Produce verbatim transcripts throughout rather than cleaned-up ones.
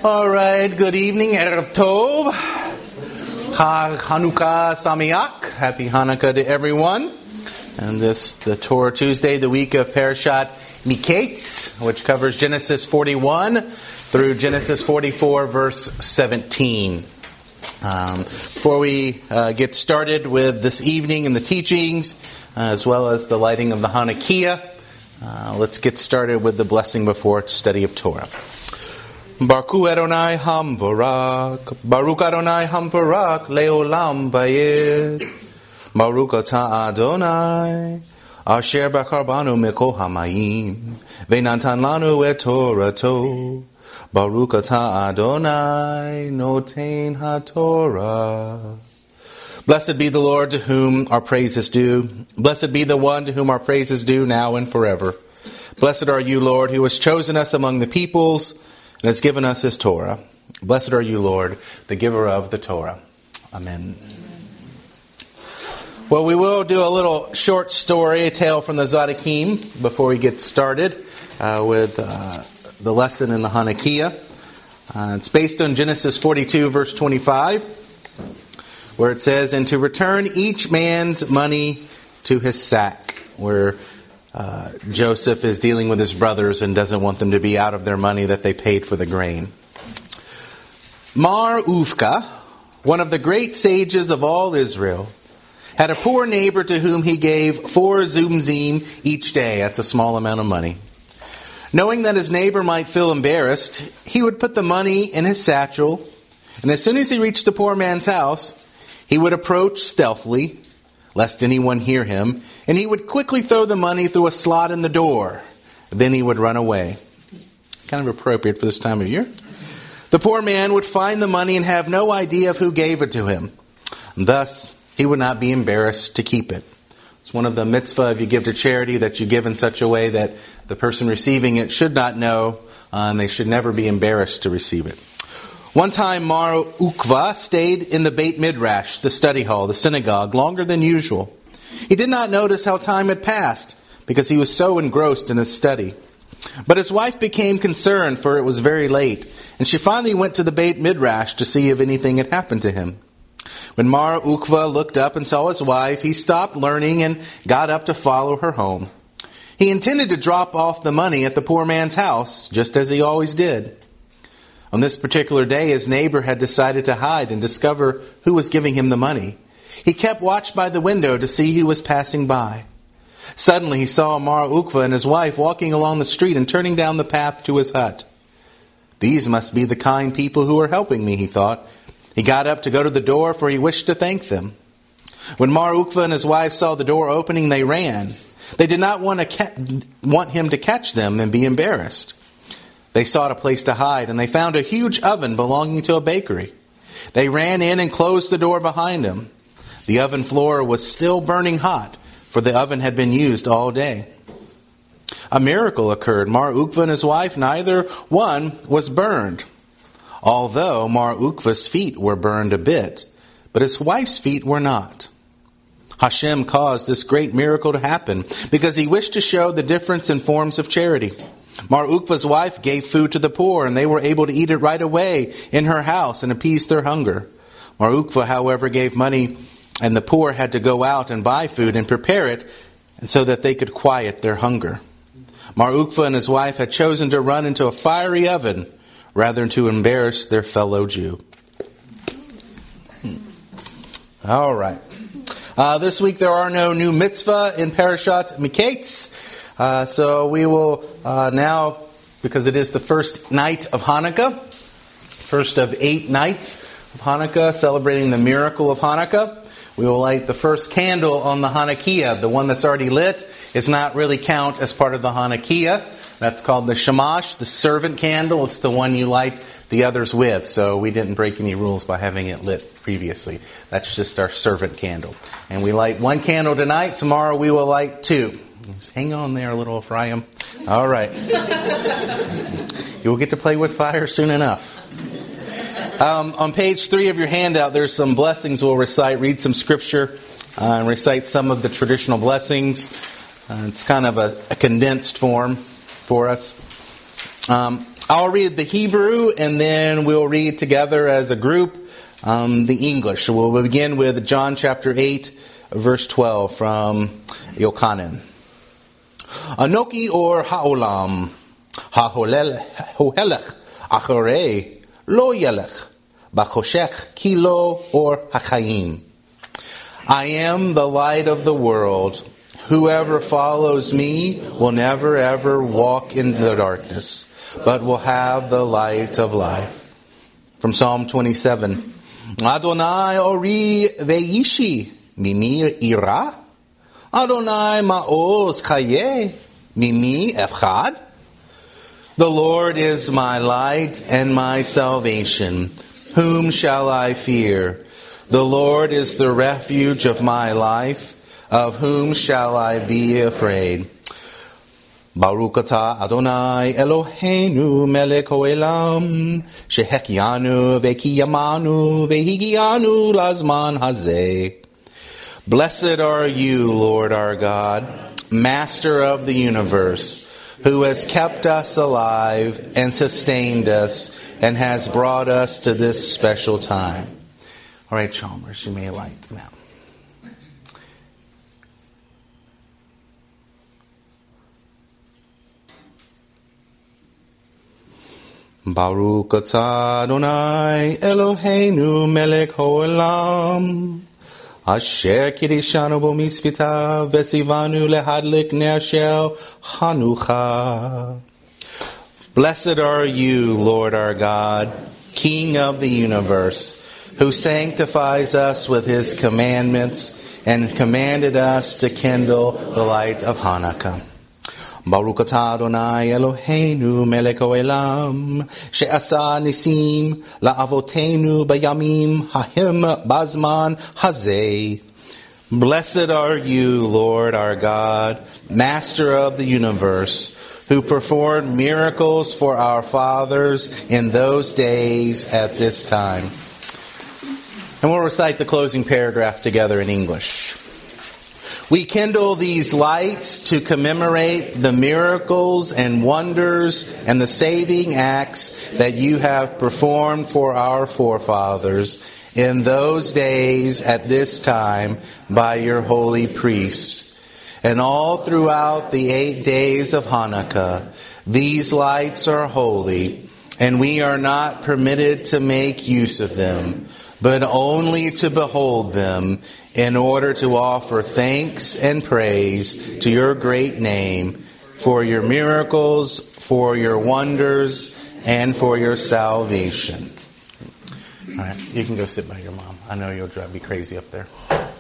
All right, good evening, Erev Tov, Ha Hanukkah Sameach, Happy Hanukkah to everyone. And this, the Torah Tuesday, the week of Parashat Miketz, which covers Genesis forty-one through Genesis forty-four, verse seventeen. Um, before we uh, get started with this evening and the teachings, uh, as well as the lighting of the Hanukkah, uh, let's get started with the blessing before study of Torah. Baruch Adonai Hamvarak, Baruch Adonai Hamvarak, Leolam Vayed. Baruch Atah Adonai, Asher Bachar Banu Mikol Hamayim, Ve'natan Lanu Et Torato. Baruch Atah Adonai, Noten HaTorah. Blessed be the Lord to whom our praise is due. Blessed be the one to whom our praise is due now and forever. Blessed are you, Lord, who has chosen us among the peoples and has given us his Torah. Blessed are you, Lord, the giver of the Torah. Amen. Well, we will do a little short story, a tale from the Tzaddikim, before we get started uh, with uh, the lesson in the Hanukkah. Uh, it's based on Genesis forty-two, verse twenty-five, where it says, "And to return each man's money to his sack," where Uh, Joseph is dealing with his brothers and doesn't want them to be out of their money that they paid for the grain. Mar Ufka, one of the great sages of all Israel, had a poor neighbor to whom he gave four zumzim each day. That's a small amount of money. Knowing that his neighbor might feel embarrassed, he would put the money in his satchel, and as soon as he reached the poor man's house, he would approach stealthily, lest anyone hear him, and he would quickly throw the money through a slot in the door. Then he would run away. Kind of appropriate for this time of year. The poor man would find the money and have no idea of who gave it to him. Thus, he would not be embarrassed to keep it. It's one of the mitzvah, if you give to charity, that you give in such a way that the person receiving it should not know, uh, and they should never be embarrassed to receive it. One time, Mar Ukva stayed in the Beit Midrash, the study hall, the synagogue, longer than usual. He did not notice how time had passed, because he was so engrossed in his study. But his wife became concerned, for it was very late, and she finally went to the Beit Midrash to see if anything had happened to him. When Mar Ukva looked up and saw his wife, he stopped learning and got up to follow her home. He intended to drop off the money at the poor man's house, just as he always did. On this particular day, his neighbor had decided to hide and discover who was giving him the money. He kept watch by the window to see who was passing by. Suddenly, he saw Mar Ukva and his wife walking along the street and turning down the path to his hut. These must be the kind people who are helping me, he thought. He got up to go to the door, for he wished to thank them. When Mar Ukva and his wife saw the door opening, they ran. They did not want, to ca- want him to catch them and be embarrassed. They sought a place to hide, and they found a huge oven belonging to a bakery. They ran in and closed the door behind them. The oven floor was still burning hot, for the oven had been used all day. A miracle occurred. Mar Ukva and his wife, neither one was burned. Although Mar Ukva's feet were burned a bit, but his wife's feet were not. Hashem caused this great miracle to happen, because he wished to show the difference in forms of charity. Mar Ukva's wife gave food to the poor, and they were able to eat it right away in her house and appease their hunger. Mar Ukva, however, gave money, and the poor had to go out and buy food and prepare it so that they could quiet their hunger. Mar Ukva and his wife had chosen to run into a fiery oven rather than to embarrass their fellow Jew. Hmm. All right. Uh, this week there are no new mitzvah in Parashat Miketz. Uh, so we will uh, now, because it is the first night of Hanukkah, first of eight nights of Hanukkah, celebrating the miracle of Hanukkah, we will light the first candle on the Hanukkah. The one that's already lit is not really count as part of the Hanukkah. That's called the Shamash, the servant candle. It's the one you light the others with. So we didn't break any rules by having it lit previously. That's just our servant candle. And we light one candle tonight. Tomorrow we will light two. Just hang on there, little Ephraim. All right. You'll get to play with fire soon enough. Um, on page three of your handout, there's some blessings we'll recite. Read some scripture uh, and recite some of the traditional blessings. Uh, it's kind of a, a condensed form for us. Um, I'll read the Hebrew, and then we'll read together as a group um, the English. So we'll begin with John chapter eight, verse twelve from Yochanan. Anoki or ha'olam, ha'holech acharei lo yelech, b'choshech kilo or hachayim. I am the light of the world. Whoever follows me will never ever walk in the darkness, but will have the light of life. From Psalm twenty-seven. Adonai ori veishi, mimi ira. Adonai ma'oz chaye, mimi efchad. The Lord is my light and my salvation. Whom shall I fear? The Lord is the refuge of my life. Of whom shall I be afraid? Baruch atah Adonai Eloheinu melech haolam, shehekyanu vekiyamanu vehigianu lazman hazeh. Blessed are you, Lord our God, Master of the universe, who has kept us alive and sustained us and has brought us to this special time. All right, Chalmers, you may light now. Baruch atah Adonai Eloheinu melech haolam, asher kirishanu bo misvita vesivanu lehadlik ner shel Hanukkah. Blessed are you, Lord our God, King of the universe, who sanctifies us with his commandments and commanded us to kindle the light of Hanukkah. Baruch atah Adonai Eloheinu melech haolam, she'asa nisim la'avotenu bayamim hahim bazman hazeh. Blessed are you, Lord our God, Master of the universe, who performed miracles for our fathers in those days at this time. And we'll recite the closing paragraph together in English. We kindle these lights to commemorate the miracles and wonders and the saving acts that you have performed for our forefathers in those days at this time by your holy priests. And all throughout the eight days of Hanukkah, these lights are holy, and we are not permitted to make use of them, but only to behold them in order to offer thanks and praise to your great name for your miracles, for your wonders, and for your salvation. All right, you can go sit by your mom. I know you'll drive me crazy up there.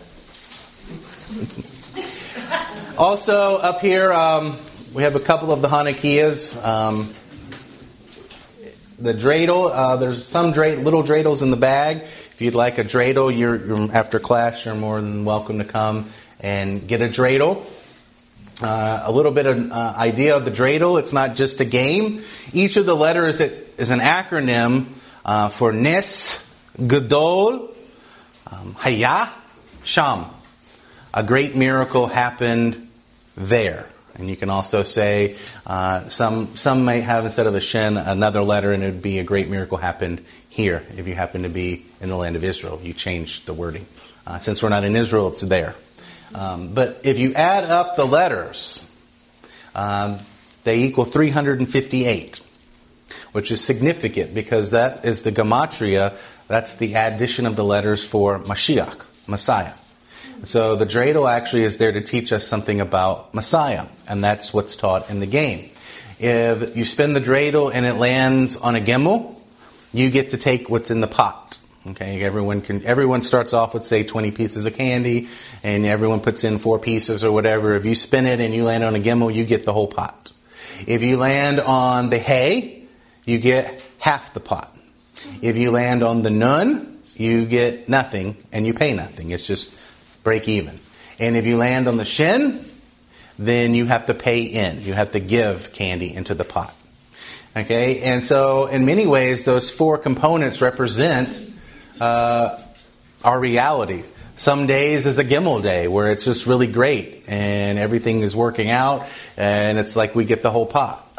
Also, up here, um, we have a couple of the Hanukkahs. Um, the dreidel, uh, there's some dreidel, little dreidels in the bag. If you'd like a dreidel, you're, you're, after class, you're more than welcome to come and get a dreidel. Uh, a little bit of uh, idea of the dreidel. It's not just a game. Each of the letters is an acronym uh, for Nes, Gadol, um, Haya, Sham. A great miracle happened there. And you can also say, uh, some some might have, instead of a shin, another letter, and it would be a great miracle happened here. If you happen to be in the land of Israel, you change the wording. Uh, since we're not in Israel, it's there. Um, but if you add up the letters, um, they equal three hundred fifty-eight, which is significant because that is the gematria. That's the addition of the letters for Mashiach, Messiah. So the dreidel actually is there to teach us something about Messiah, and that's what's taught in the game. If you spin the dreidel and it lands on a gimel, you get to take what's in the pot. Okay, everyone can. Everyone starts off with, say, twenty pieces of candy, and everyone puts in four pieces or whatever. If you spin it and you land on a gimel, you get the whole pot. If you land on the hay, you get half the pot. If you land on the nun, you get nothing, and you pay nothing. It's just break even. And if you land on the shin, then you have to pay in. You have to give candy into the pot. Okay, and so in many ways, those four components represent uh, our reality. Some days is a Gimel day where it's just really great and everything is working out and it's like we get the whole pot.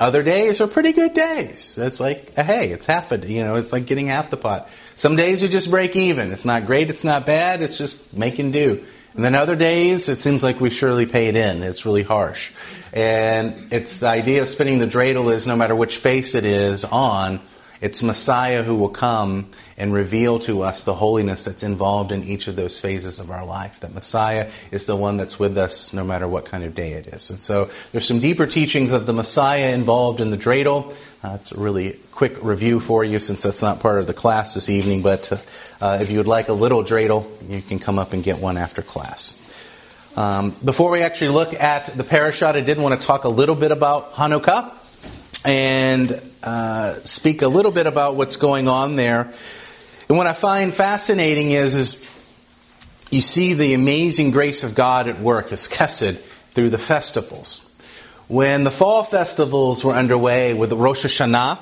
Other days are pretty good days. It's like, hey, it's half a, you know, it's like getting half the pot. Some days you just break even. It's not great, it's not bad, it's just making do. And then other days, it seems like we surely paid in. It's really harsh. And it's the idea of spinning the dreidel is no matter which face it is on, it's Messiah who will come and reveal to us the holiness that's involved in each of those phases of our life. That Messiah is the one that's with us no matter what kind of day it is. And so there's some deeper teachings of the Messiah involved in the dreidel. Uh, it's a really quick review for you since that's not part of the class this evening. But uh, if you would like a little dreidel, you can come up and get one after class. Um, before we actually look at the parashat, I did want to talk a little bit about Hanukkah and uh, speak a little bit about what's going on there. And what I find fascinating is, is you see the amazing grace of God at work as chesed through the festivals. When the fall festivals were underway with the Rosh Hashanah,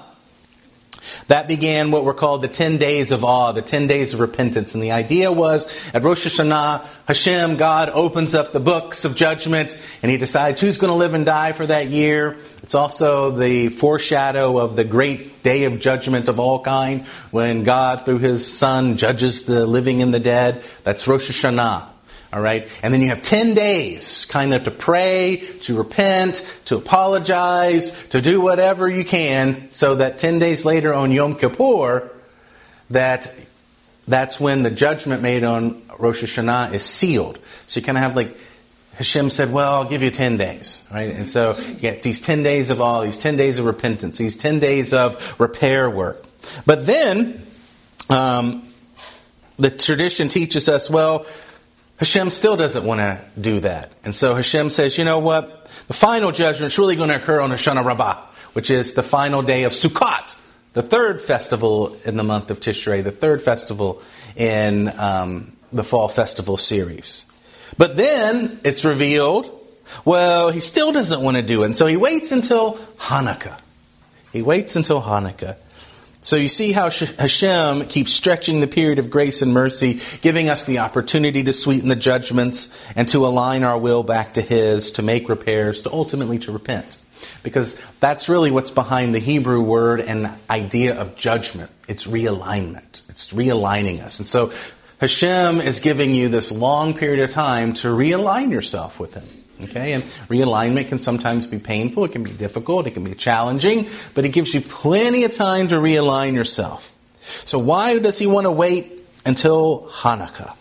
that began what were called the ten days of awe, the ten days of repentance. And the idea was, at Rosh Hashanah, Hashem, God, opens up the books of judgment, and He decides who's going to live and die for that year. It's also the foreshadow of the great day of judgment of all kind, when God, through His Son, judges the living and the dead. That's Rosh Hashanah. All right, and then you have ten days kind of to pray, to repent, to apologize, to do whatever you can, so that ten days later on Yom Kippur, that that's when the judgment made on Rosh Hashanah is sealed. So you kind of have like, Hashem said, well, I'll give you ten days, right? And so you get these ten days of awe, these ten days of repentance, these ten days of repair work. But then, um, the tradition teaches us, well, Hashem still doesn't want to do that. And so Hashem says, you know what? The final judgment is really going to occur on Hoshana Rabbah, which is the final day of Sukkot, the third festival in the month of Tishrei, the third festival in um, the fall festival series. But then it's revealed, well, He still doesn't want to do it. And so He waits until Hanukkah. He waits until Hanukkah. So you see how Hashem keeps stretching the period of grace and mercy, giving us the opportunity to sweeten the judgments and to align our will back to His, to make repairs, to ultimately to repent. Because that's really what's behind the Hebrew word and idea of judgment. It's realignment. It's realigning us. And so Hashem is giving you this long period of time to realign yourself with Him. Okay, and realignment can sometimes be painful, it can be difficult, it can be challenging, but it gives you plenty of time to realign yourself. So why does He want to wait until Hanukkah?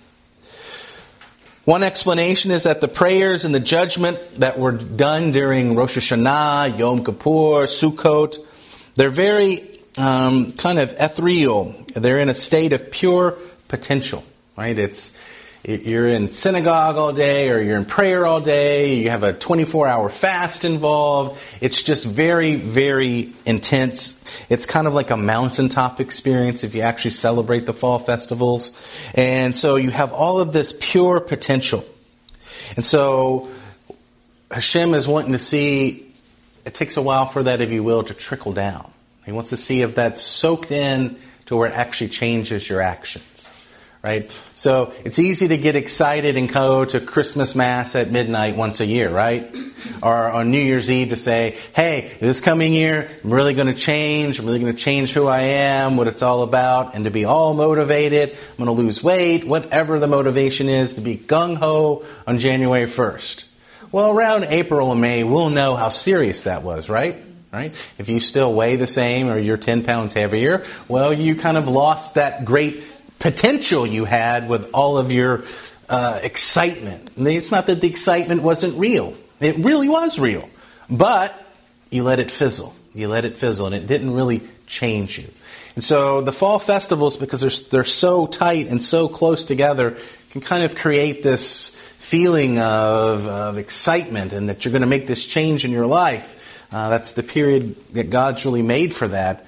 One explanation is that the prayers and the judgment that were done during Rosh Hashanah, Yom Kippur, Sukkot, they're very um, kind of ethereal. They're in a state of pure potential, right? It's You're in synagogue all day, or you're in prayer all day, you have a twenty-four hour fast involved. It's just very, very intense. It's kind of like a mountaintop experience if you actually celebrate the fall festivals. And so you have all of this pure potential. And so Hashem is wanting to see, it takes a while for that, if you will, to trickle down. He wants to see if that's soaked in to where it actually changes your actions. Right? So it's easy to get excited and go to Christmas Mass at midnight once a year, right? Or on New Year's Eve to say, hey, this coming year, I'm really going to change. I'm really going to change who I am, what it's all about, and to be all motivated. I'm going to lose weight, whatever the motivation is, to be gung-ho on January first. Well, around April and May, we'll know how serious that was, right? Right? If you still weigh the same or you're ten pounds heavier, well, you kind of lost that great potential you had with all of your uh, excitement. And it's not that the excitement wasn't real. It really was real. But you let it fizzle. You let it fizzle, and it didn't really change you. And so the fall festivals, because they're, they're so tight and so close together, can kind of create this feeling of, of excitement and that you're going to make this change in your life. Uh, that's the period that God's really made for that.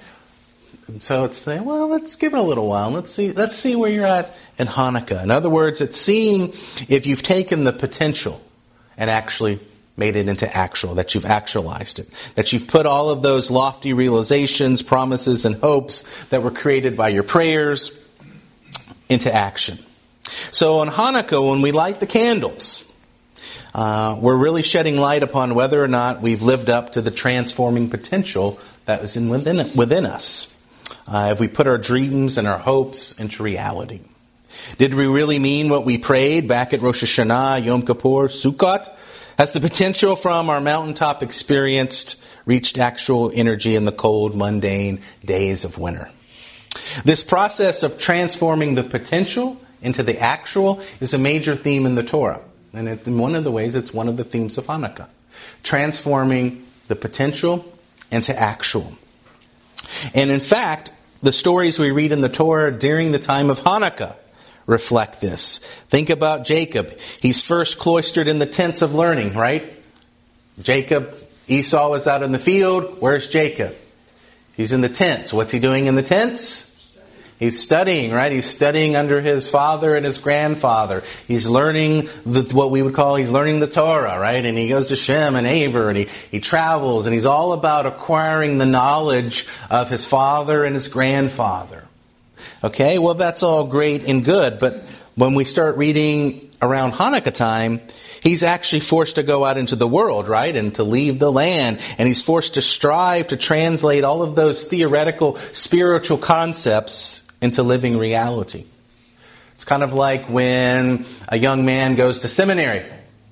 So it's saying, well, let's give it a little while. Let's see, let's see where you're at in Hanukkah. In other words, it's seeing if you've taken the potential and actually made it into actual, that you've actualized it, that you've put all of those lofty realizations, promises, and hopes that were created by your prayers into action. So on Hanukkah, when we light the candles, Uh, we're really shedding light upon whether or not we've lived up to the transforming potential that is in within, within us. Uh, if we put our dreams and our hopes into reality. Did we really mean what we prayed back at Rosh Hashanah, Yom Kippur, Sukkot? Has the potential from our mountaintop experience reached actual energy in the cold, mundane days of winter? This process of transforming the potential into the actual is a major theme in the Torah. And it, in one of the ways, it's one of the themes of Hanukkah. Transforming the potential into actual. And in fact, the stories we read in the Torah during the time of Hanukkah reflect this. Think about Jacob. He's first cloistered in the tents of learning, right? Jacob, Esau was out in the field. Where's Jacob? He's in the tents. What's he doing in the tents? He's studying, right? He's studying under his father and his grandfather. He's learning the, what we would call, he's learning the Torah, right? And he goes to Shem and Aver and he, he travels and he's all about acquiring the knowledge of his father and his grandfather. Okay, well that's all great and good, but when we start reading around Hanukkah time, he's actually forced to go out into the world, right? And to leave the land. And he's forced to strive to translate all of those theoretical, spiritual concepts into living reality. It's kind of like when a young man goes to seminary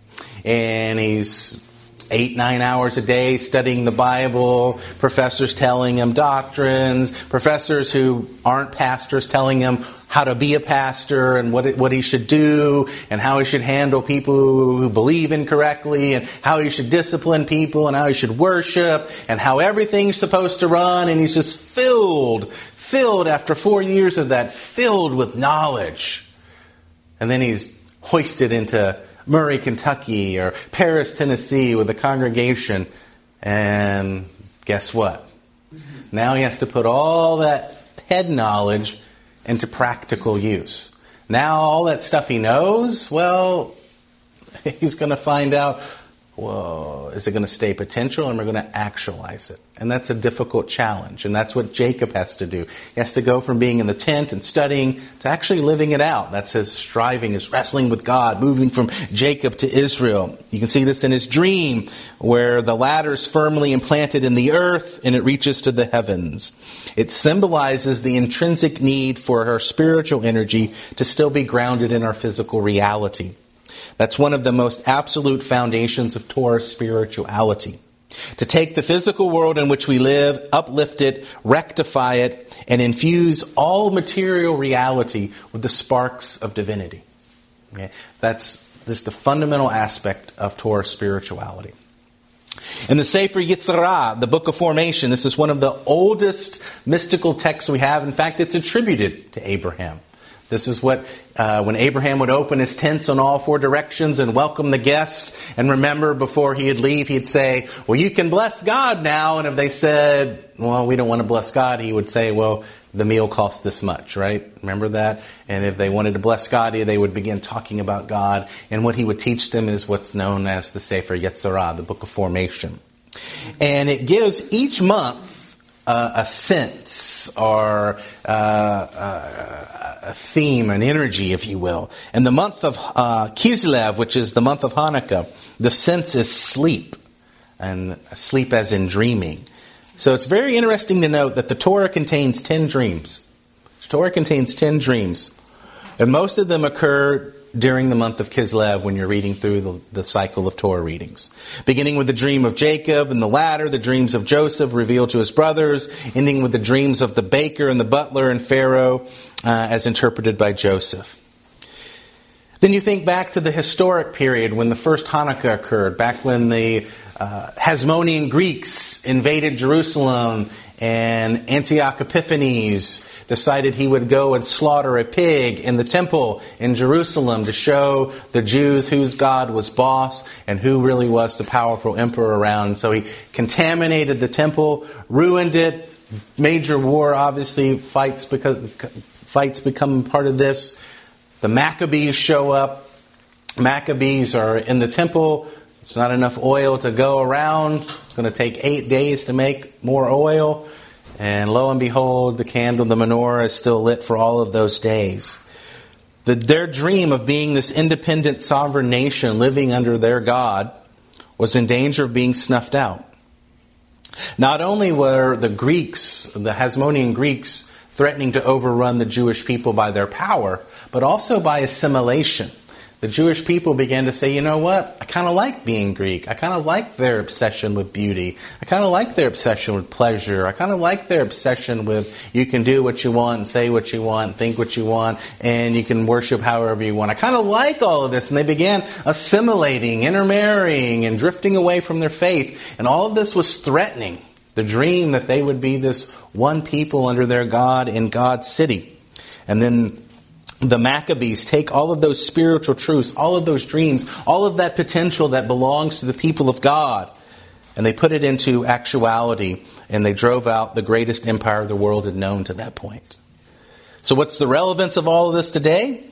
and he's eight, nine hours a day studying the Bible, professors telling him doctrines, professors who aren't pastors telling him how to be a pastor and what it, what he should do and how he should handle people who believe incorrectly and how he should discipline people and how he should worship and how everything's supposed to run, and he's just filled, filled after four years of that, filled with knowledge. And then he's hoisted into Murray, Kentucky, or Paris, Tennessee with a congregation. And guess what? Now he has to put all that head knowledge into practical use. Now all that stuff he knows, well, he's going to find out, whoa, is it going to stay potential or am I going to actualize it? And that's a difficult challenge. And that's what Jacob has to do. He has to go from being in the tent and studying to actually living it out. That's his striving, his wrestling with God, moving from Jacob to Israel. You can see this in his dream, where the ladder is firmly implanted in the earth and it reaches to the heavens. It symbolizes the intrinsic need for our spiritual energy to still be grounded in our physical reality. That's one of the most absolute foundations of Torah spirituality. To take the physical world in which we live, uplift it, rectify it, and infuse all material reality with the sparks of divinity. Okay? That's just the fundamental aspect of Torah spirituality. In the Sefer Yetzirah, the Book of Formation, this is one of the oldest mystical texts we have. In fact, it's attributed to Abraham. This is what, uh, when Abraham would open his tents on all four directions and welcome the guests, and remember before he'd leave, he'd say, well, you can bless God now. And if they said, well, we don't want to bless God, he would say, well, the meal costs this much, right? Remember that? And if they wanted to bless God, they would begin talking about God. And what he would teach them is what's known as the Sefer Yetzirah, the Book of Formation. And it gives each month Uh, a sense or uh, uh, a theme, an energy, if you will. In the month of uh, Kislev, which is the month of Hanukkah, the sense is sleep, and sleep as in dreaming. So it's very interesting to note that the Torah contains ten dreams. The Torah contains ten dreams, and most of them occur during the month of Kislev when you're reading through the, the cycle of Torah readings. Beginning with the dream of Jacob and the ladder, the dreams of Joseph revealed to his brothers, ending with the dreams of the baker and the butler and Pharaoh uh, as interpreted by Joseph. Then you think back to the historic period when the first Hanukkah occurred, back when the uh, Hasmonean Greeks invaded Jerusalem and Antioch Epiphanes decided he would go and slaughter a pig in the temple in Jerusalem to show the Jews whose God was boss and who really was the powerful emperor around. So he contaminated the temple, ruined it. Major war, obviously, fights because fights become part of this. The Maccabees show up. Maccabees are in the temple. There's not enough oil to go around. It's going to take eight days to make more oil. And lo and behold, the candle, the menorah, is still lit for all of those days. The, their dream of being this independent sovereign nation living under their God was in danger of being snuffed out. Not only were the Greeks, the Hasmonean Greeks, threatening to overrun the Jewish people by their power, but also by assimilation. The Jewish people began to say, you know what, I kind of like being Greek. I kind of like their obsession with beauty. I kind of like their obsession with pleasure. I kind of like their obsession with you can do what you want and say what you want, think what you want, and you can worship however you want. I kind of like all of this. And they began assimilating, intermarrying, and drifting away from their faith. And all of this was threatening the dream that they would be this one people under their God in God's city. And then the Maccabees take all of those spiritual truths, all of those dreams, all of that potential that belongs to the people of God, and they put it into actuality, and they drove out the greatest empire the world had known to that point. So what's the relevance of all of this today?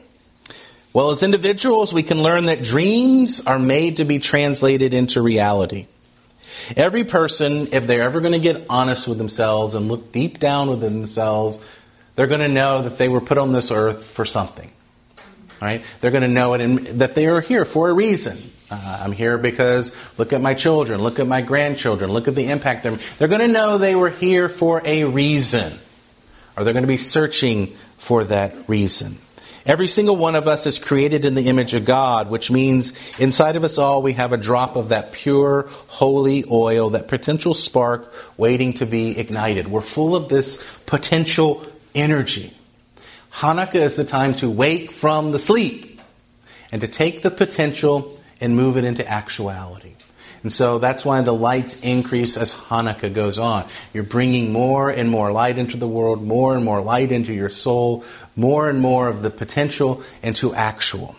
Well, as individuals, we can learn that dreams are made to be translated into reality. Every person, if they're ever going to get honest with themselves and look deep down within themselves, they're going to know that they were put on this earth for something, right? They're going to know it in, that they are here for a reason. Uh, I'm here because look at my children, look at my grandchildren, look at the impact they're. They're going to know they were here for a reason, or they're going to be searching for that reason. Every single one of us is created in the image of God, which means inside of us all we have a drop of that pure, holy oil, that potential spark waiting to be ignited. We're full of this potential energy. Hanukkah is the time to wake from the sleep and to take the potential and move it into actuality. And so that's why the lights increase as Hanukkah goes on. You're bringing more and more light into the world, more and more light into your soul, more and more of the potential into actual.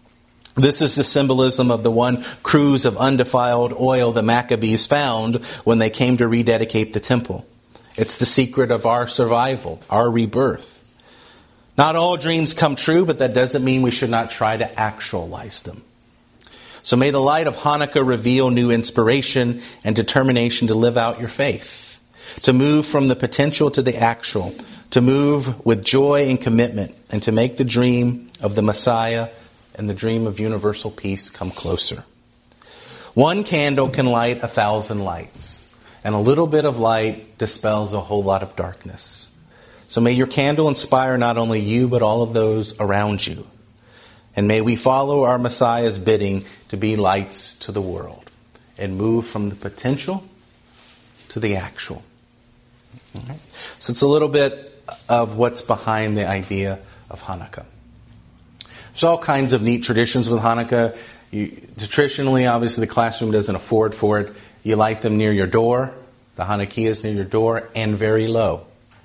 This is the symbolism of the one cruse of undefiled oil the Maccabees found when they came to rededicate the temple. It's the secret of our survival, our rebirth. Not all dreams come true, but that doesn't mean we should not try to actualize them. So may the light of Hanukkah reveal new inspiration and determination to live out your faith, to move from the potential to the actual, to move with joy and commitment, and to make the dream of the Messiah and the dream of universal peace come closer. One candle can light a thousand lights. And a little bit of light dispels a whole lot of darkness. So may your candle inspire not only you, but all of those around you. And may we follow our Messiah's bidding to be lights to the world and move from the potential to the actual. All right. So it's a little bit of what's behind the idea of Hanukkah. There's all kinds of neat traditions with Hanukkah. You, traditionally, obviously, the classroom doesn't afford for it. You light them near your door, the Hanukkahs near your door, and very low.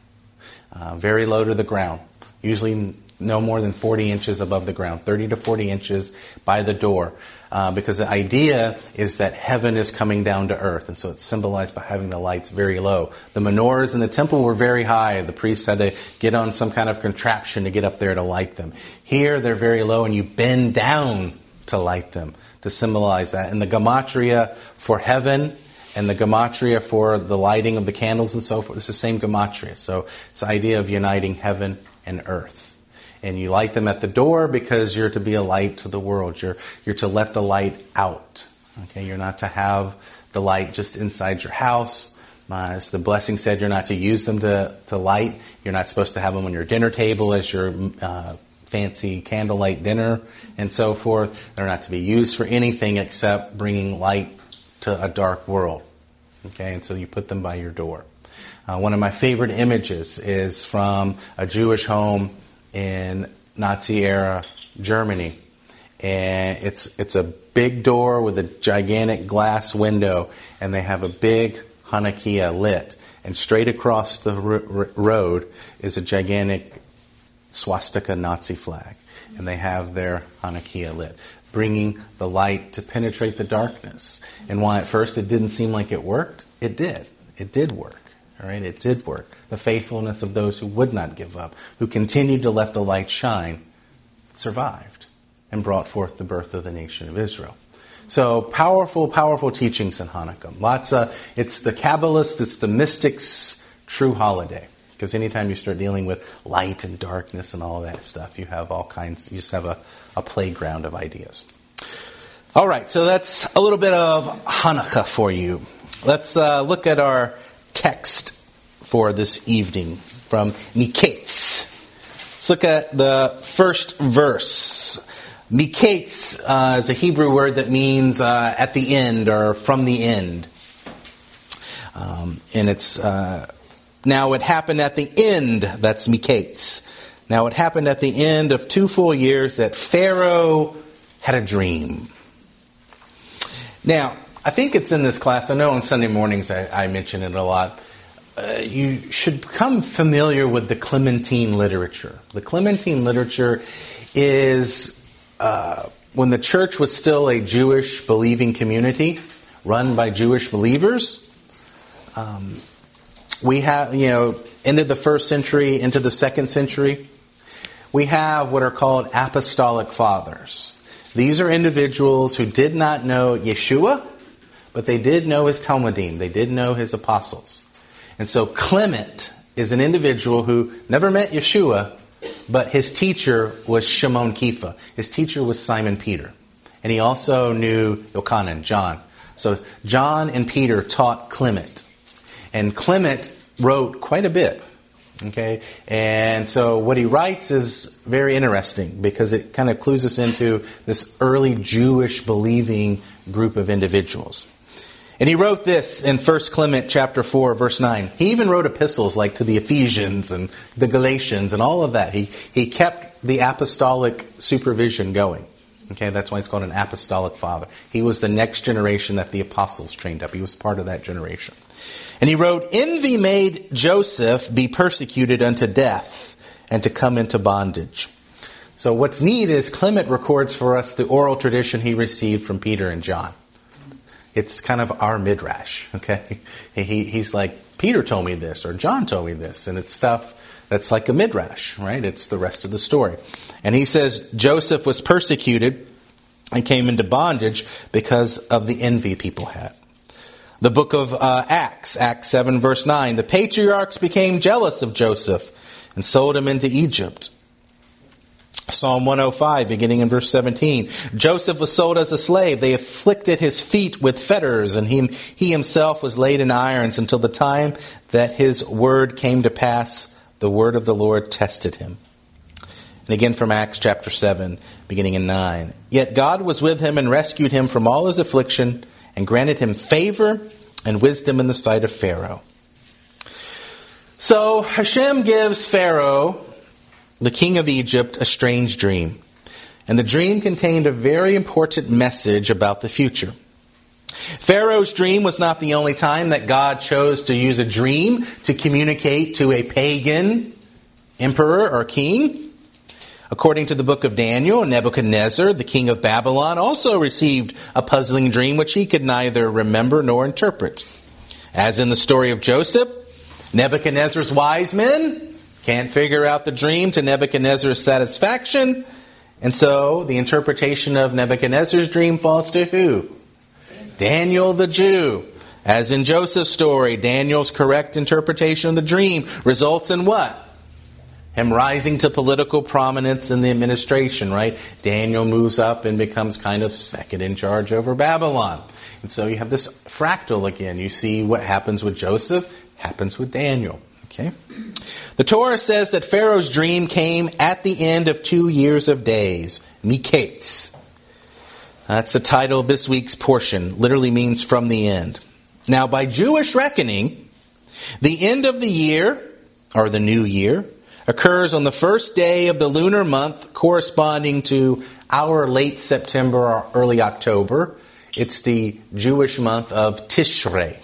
Uh, very low to the ground. Usually no more than forty inches above the ground, thirty to forty inches by the door. Uh, because the idea is that heaven is coming down to earth, and so it's symbolized by having the lights very low. The menorahs in the temple were very high. The priests had to get on some kind of contraption to get up there to light them. Here they're very low, and you bend down to light them, to symbolize that. And the gematria for heaven and the gematria for the lighting of the candles and so forth, it's the same gematria. So it's the idea of uniting heaven and earth. And you light them at the door because you're to be a light to the world. You're, you're to let the light out. Okay, you're not to have the light just inside your house. Uh, as the blessing said, you're not to use them to, to light. You're not supposed to have them on your dinner table as your uh, fancy candlelight dinner and so forth. They're not to be used for anything except bringing light to a dark world. Okay, and so you put them by your door. Uh, one of my favorite images is from a Jewish home in Nazi-era Germany. And it's it's a big door with a gigantic glass window, and they have a big Hanukkah lit. And straight across the r- r- road is a gigantic swastika Nazi flag. And they have their Hanukkah lit, bringing the light to penetrate the darkness. And while at first it didn't seem like it worked, it did. It did work. All right, it did work. The faithfulness of those who would not give up, who continued to let the light shine, survived and brought forth the birth of the nation of Israel. So powerful, powerful teachings in Hanukkah. Lots of, it's the Kabbalists, it's the mystics' true holiday. Because anytime you start dealing with light and darkness and all that stuff, you have all kinds, you just have a, a playground of ideas. All right, so that's a little bit of Hanukkah for you. Let's uh, look at our text for this evening from Miketz. Let's look at the first verse. Miketz uh, is a Hebrew word that means uh, at the end or from the end. Um, and it's, uh, now it happened at the end, that's Miketz. Now it happened at the end of two full years that Pharaoh had a dream. Now, I think it's in this class, I know on Sunday mornings I, I mention it a lot. Uh, you should become familiar with the Clementine literature. The Clementine literature is uh, when the church was still a Jewish believing community run by Jewish believers. Um, we have, you know, into the first century, into the second century, we have what are called apostolic fathers. These are individuals who did not know Yeshua, but they did know his Talmudim. They did know his apostles. And so Clement is an individual who never met Yeshua, but his teacher was Shimon Kefa. His teacher was Simon Peter. And he also knew Yochanan, John. So John and Peter taught Clement. And Clement wrote quite a bit. Okay, and so what he writes is very interesting because it kind of clues us into this early Jewish believing group of individuals. And he wrote this in First Clement chapter four, verse nine. He even wrote epistles like to the Ephesians and the Galatians and all of that. He he kept the apostolic supervision going. Okay, that's why it's called an apostolic father. He was the next generation that the apostles trained up. He was part of that generation. And he wrote, "Envy made Joseph be persecuted unto death and to come into bondage." So what's neat is Clement records for us the oral tradition he received from Peter and John. It's kind of our midrash, okay? He, he's like, Peter told me this, or John told me this, and it's stuff that's like a midrash, right? It's the rest of the story. And he says Joseph was persecuted and came into bondage because of the envy people had. The book of uh, Acts, Acts seven verse nine, the patriarchs became jealous of Joseph and sold him into Egypt. Psalm one oh five, beginning in verse seventeen, Joseph was sold as a slave. They afflicted his feet with fetters, and he, he himself was laid in irons until the time that his word came to pass. The word of the Lord tested him. And again from Acts chapter seven, beginning in nine. Yet God was with him and rescued him from all his affliction and granted him favor and wisdom in the sight of Pharaoh. So Hashem gives Pharaoh, the king of Egypt, a strange dream. And the dream contained a very important message about the future. Pharaoh's dream was not the only time that God chose to use a dream to communicate to a pagan emperor or king. According to the book of Daniel, Nebuchadnezzar, the king of Babylon, also received a puzzling dream which he could neither remember nor interpret. As in the story of Joseph, Nebuchadnezzar's wise men can't figure out the dream to Nebuchadnezzar's satisfaction, and so the interpretation of Nebuchadnezzar's dream falls to who? Daniel the Jew. As in Joseph's story, Daniel's correct interpretation of the dream results in what? Him rising to political prominence in the administration, right? Daniel moves up and becomes kind of second in charge over Babylon. And so you have this fractal again. You see what happens with Joseph, happens with Daniel. Okay? The Torah says that Pharaoh's dream came at the end of two years of days. Miketz. That's the title of this week's portion. Literally means from the end. Now, by Jewish reckoning, the end of the year, or the new year, occurs on the first day of the lunar month corresponding to our late September or early October. It's the Jewish month of Tishrei.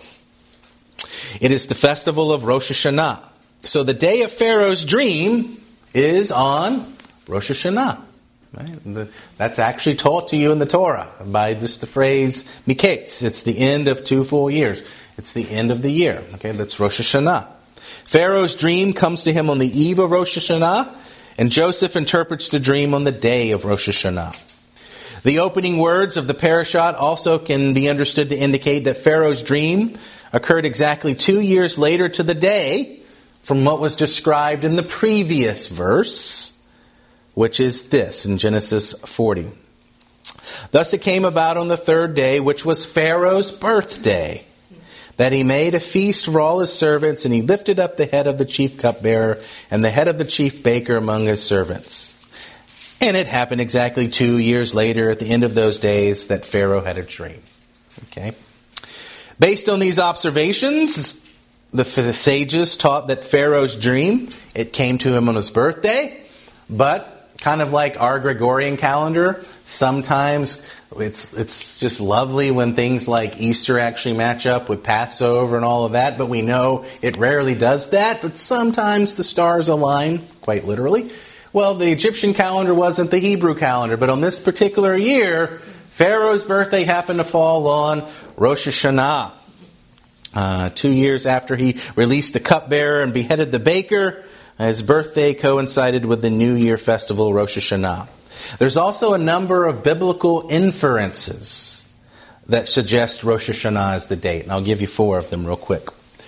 It is the festival of Rosh Hashanah. So the day of Pharaoh's dream is on Rosh Hashanah. Right? That's actually taught to you in the Torah by just the phrase Miketz. It's the end of two full years. It's the end of the year. Okay, that's Rosh Hashanah. Pharaoh's dream comes to him on the eve of Rosh Hashanah, and Joseph interprets the dream on the day of Rosh Hashanah. The opening words of the parashat also can be understood to indicate that Pharaoh's dream occurred exactly two years later to the day from what was described in the previous verse, which is this in Genesis forty. Thus it came about on the third day, which was Pharaoh's birthday, that he made a feast for all his servants, and he lifted up the head of the chief cupbearer and the head of the chief baker among his servants. And it happened exactly two years later, at the end of those days, that Pharaoh had a dream. Okay. Based on these observations, the sages taught that Pharaoh's dream, it came to him on his birthday, but kind of like our Gregorian calendar, sometimes it's it's just lovely when things like Easter actually match up with Passover and all of that, but we know it rarely does that, but sometimes the stars align, quite literally. Well, the Egyptian calendar wasn't the Hebrew calendar, but on this particular year, Pharaoh's birthday happened to fall on Rosh Hashanah. Uh, two years after he released the cupbearer and beheaded the baker, his birthday coincided with the New Year festival, Rosh Hashanah. There's also a number of biblical inferences that suggest Rosh Hashanah is the date, and I'll give you four of them real quick.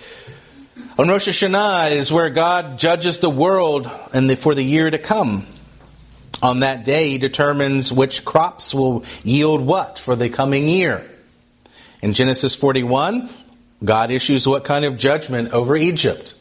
On Rosh Hashanah is where God judges the world and the, for the year to come. On that day, he determines which crops will yield what for the coming year. In Genesis forty-one, God issues what kind of judgment over Egypt?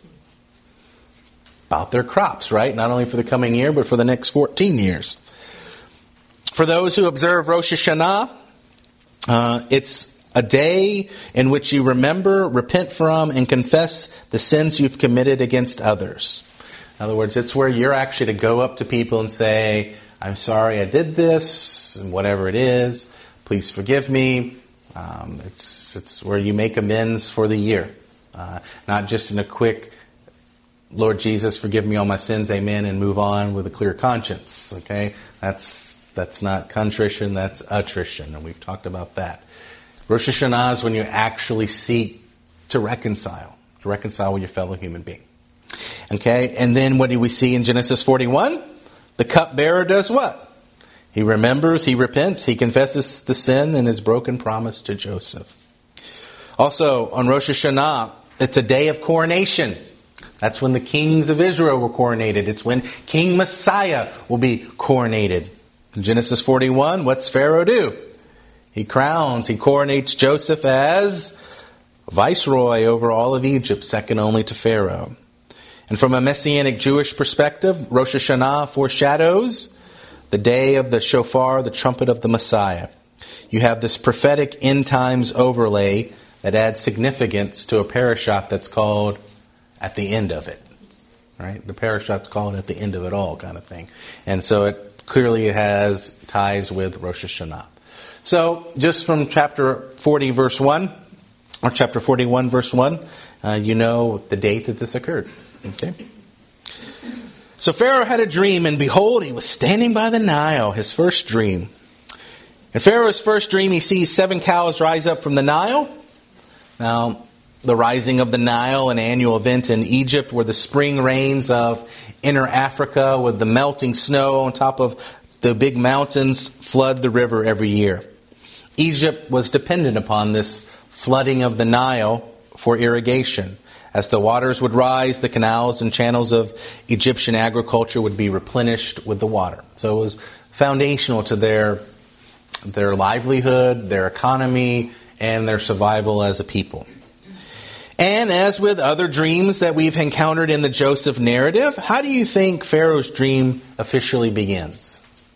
About their crops, right? Not only for the coming year, but for the next fourteen years. For those who observe Rosh Hashanah, uh, it's a day in which you remember, repent from, and confess the sins you've committed against others. In other words, it's where you're actually to go up to people and say, I'm sorry I did this, and whatever it is, please forgive me. Um, it's it's where you make amends for the year. Uh, not just in a quick, Lord Jesus, forgive me all my sins, amen, and move on with a clear conscience. Okay? That's that's not contrition, that's attrition, and we've talked about that. Rosh Hashanah is when you actually seek to reconcile, to reconcile with your fellow human being. Okay? And then what do we see in Genesis forty-one? The cupbearer does what? He remembers, he repents, he confesses the sin and his broken promise to Joseph. Also, on Rosh Hashanah, it's a day of coronation. That's when the kings of Israel were coronated. It's when King Messiah will be coronated. In Genesis forty-one, what's Pharaoh do? He crowns, he coronates Joseph as viceroy over all of Egypt, second only to Pharaoh. And from a Messianic Jewish perspective, Rosh Hashanah foreshadows the day of the shofar, the trumpet of the Messiah. You have this prophetic end times overlay that adds significance to a parashat that's called at the end of it. Right? The parashat's called at the end of it all kind of thing. And so it clearly has ties with Rosh Hashanah. So just from chapter forty verse one, or chapter forty-one verse one, uh, you know the date that this occurred. Okay? So Pharaoh had a dream, and behold, he was standing by the Nile, his first dream. In Pharaoh's first dream, he sees seven cows rise up from the Nile. Now, the rising of the Nile, an annual event in Egypt where the spring rains of inner Africa with the melting snow on top of the big mountains flood the river every year. Egypt was dependent upon this flooding of the Nile for irrigation. As the waters would rise, the canals and channels of Egyptian agriculture would be replenished with the water. So it was foundational to their, their livelihood, their economy, and their survival as a people. And as with other dreams that we've encountered in the Joseph narrative, how do you think Pharaoh's dream officially begins?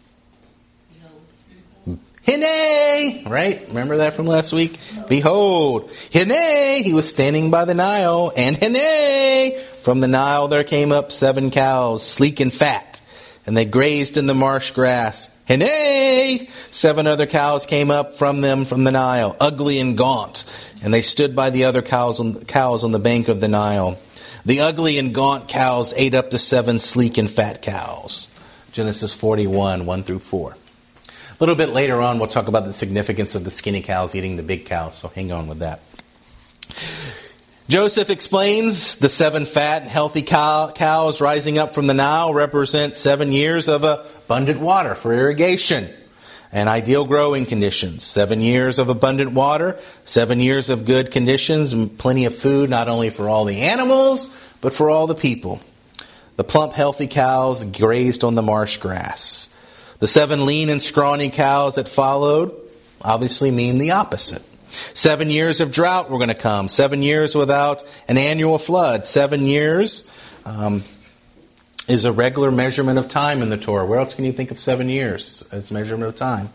Hine! Right? Remember that from last week? Behold, Hine! He was standing by the Nile, and Hine! From the Nile there came up seven cows, sleek and fat, and they grazed in the marsh grass. Hine! Seven other cows came up from them from the Nile, ugly and gaunt, and they stood by the other cows on, cows on the bank of the Nile. The ugly and gaunt cows ate up the seven sleek and fat cows. Genesis forty-one, one through four. A little bit later on, we'll talk about the significance of the skinny cows eating the big cows, so hang on with that. Joseph explains the seven fat and healthy cow, cows rising up from the Nile represent seven years of abundant water for irrigation and ideal growing conditions. Seven years of abundant water, seven years of good conditions, and plenty of food, not only for all the animals, but for all the people. The plump, healthy cows grazed on the marsh grass. The seven lean and scrawny cows that followed obviously mean the opposite. Seven years of drought were going to come. Seven years without an annual flood. Seven years um, is a regular measurement of time in the Torah. Where else can you think of seven years as measurement of time?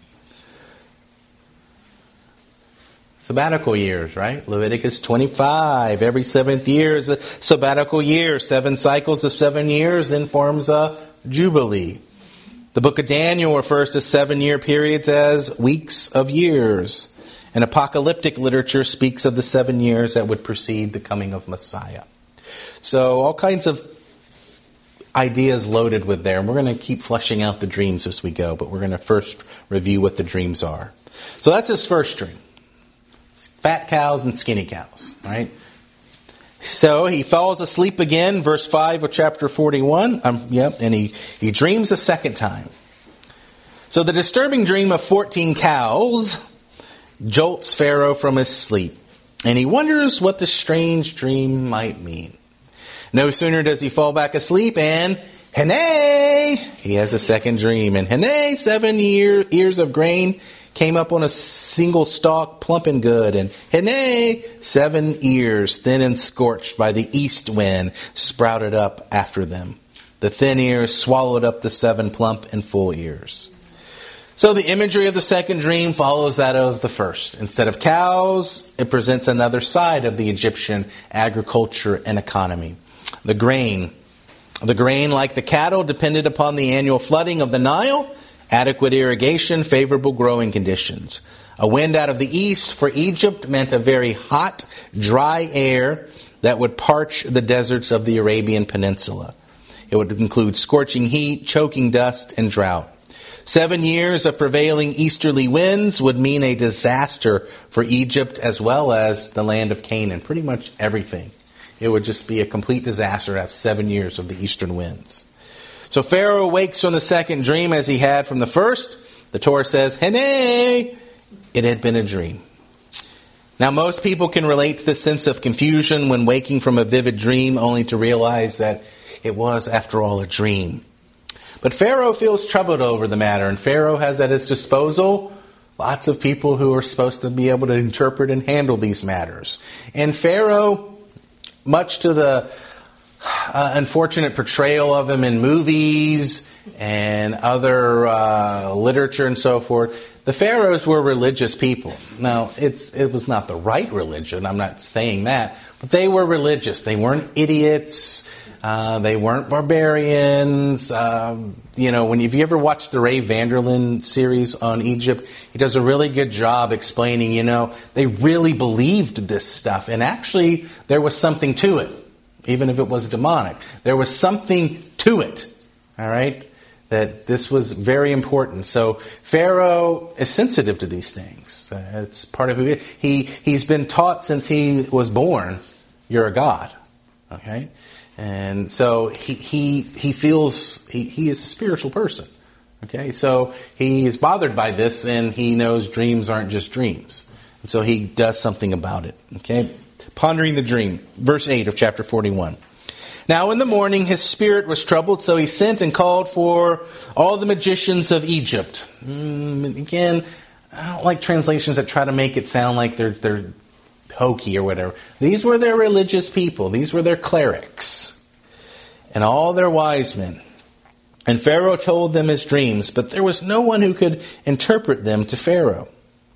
Sabbatical years, right? Leviticus twenty-five. Every seventh year is a sabbatical year. Seven cycles of seven years then forms a jubilee. The book of Daniel refers to seven-year periods as weeks of years. And apocalyptic literature speaks of the seven years that would precede the coming of Messiah. So all kinds of ideas loaded with there. And we're going to keep fleshing out the dreams as we go, but we're going to first review what the dreams are. So that's his first dream. Fat cows and skinny cows, right? So he falls asleep again, verse five of chapter forty-one. Um, yep, and he, he dreams a second time. So the disturbing dream of fourteen cows jolts Pharaoh from his sleep, and he wonders what the strange dream might mean. No sooner does he fall back asleep, and Hene, he has a second dream. And Hene, seven year, ears of grain came up on a single stalk, plump and good. And Hene, seven ears, thin and scorched by the east wind, sprouted up after them. The thin ears swallowed up the seven plump and full ears. So the imagery of the second dream follows that of the first. Instead of cows, it presents another side of the Egyptian agriculture and economy. The grain. The grain, like the cattle, depended upon the annual flooding of the Nile, adequate irrigation, favorable growing conditions. A wind out of the east for Egypt meant a very hot, dry air that would parch the deserts of the Arabian Peninsula. It would include scorching heat, choking dust, and drought. Seven years of prevailing easterly winds would mean a disaster for Egypt as well as the land of Canaan. Pretty much everything. It would just be a complete disaster to have seven years of the eastern winds. So Pharaoh wakes from the second dream as he had from the first. The Torah says, Hene, it had been a dream. Now most people can relate to the sense of confusion when waking from a vivid dream only to realize that it was, after all, a dream. But Pharaoh feels troubled over the matter, and Pharaoh has at his disposal lots of people who are supposed to be able to interpret and handle these matters. And Pharaoh, much to the uh, unfortunate portrayal of him in movies and other uh, literature and so forth, the pharaohs were religious people. Now, it's it was not the right religion, I'm not saying that, but they were religious. They weren't idiots. Uh, they weren't barbarians. Um, you know, when you, have you ever watched the Ray Vanderlyn series on Egypt? He does a really good job explaining, you know, they really believed this stuff. And actually, there was something to it, even if it was demonic. There was something to it, all right, that this was very important. So Pharaoh is sensitive to these things. Uh, it's part of who he is. He, he's been taught since he was born, you're a god, okay? And so he he he feels he, he is a spiritual person. Okay, so he is bothered by this, and he knows dreams aren't just dreams. And so he does something about it. Okay, pondering the dream, verse eight of chapter forty-one. Now in the morning his spirit was troubled, so he sent and called for all the magicians of Egypt. Mm, again, I don't like translations that try to make it sound like they're they're hokey or whatever. These were their religious people. These were their clerics and all their wise men. And Pharaoh told them his dreams, but there was no one who could interpret them to Pharaoh.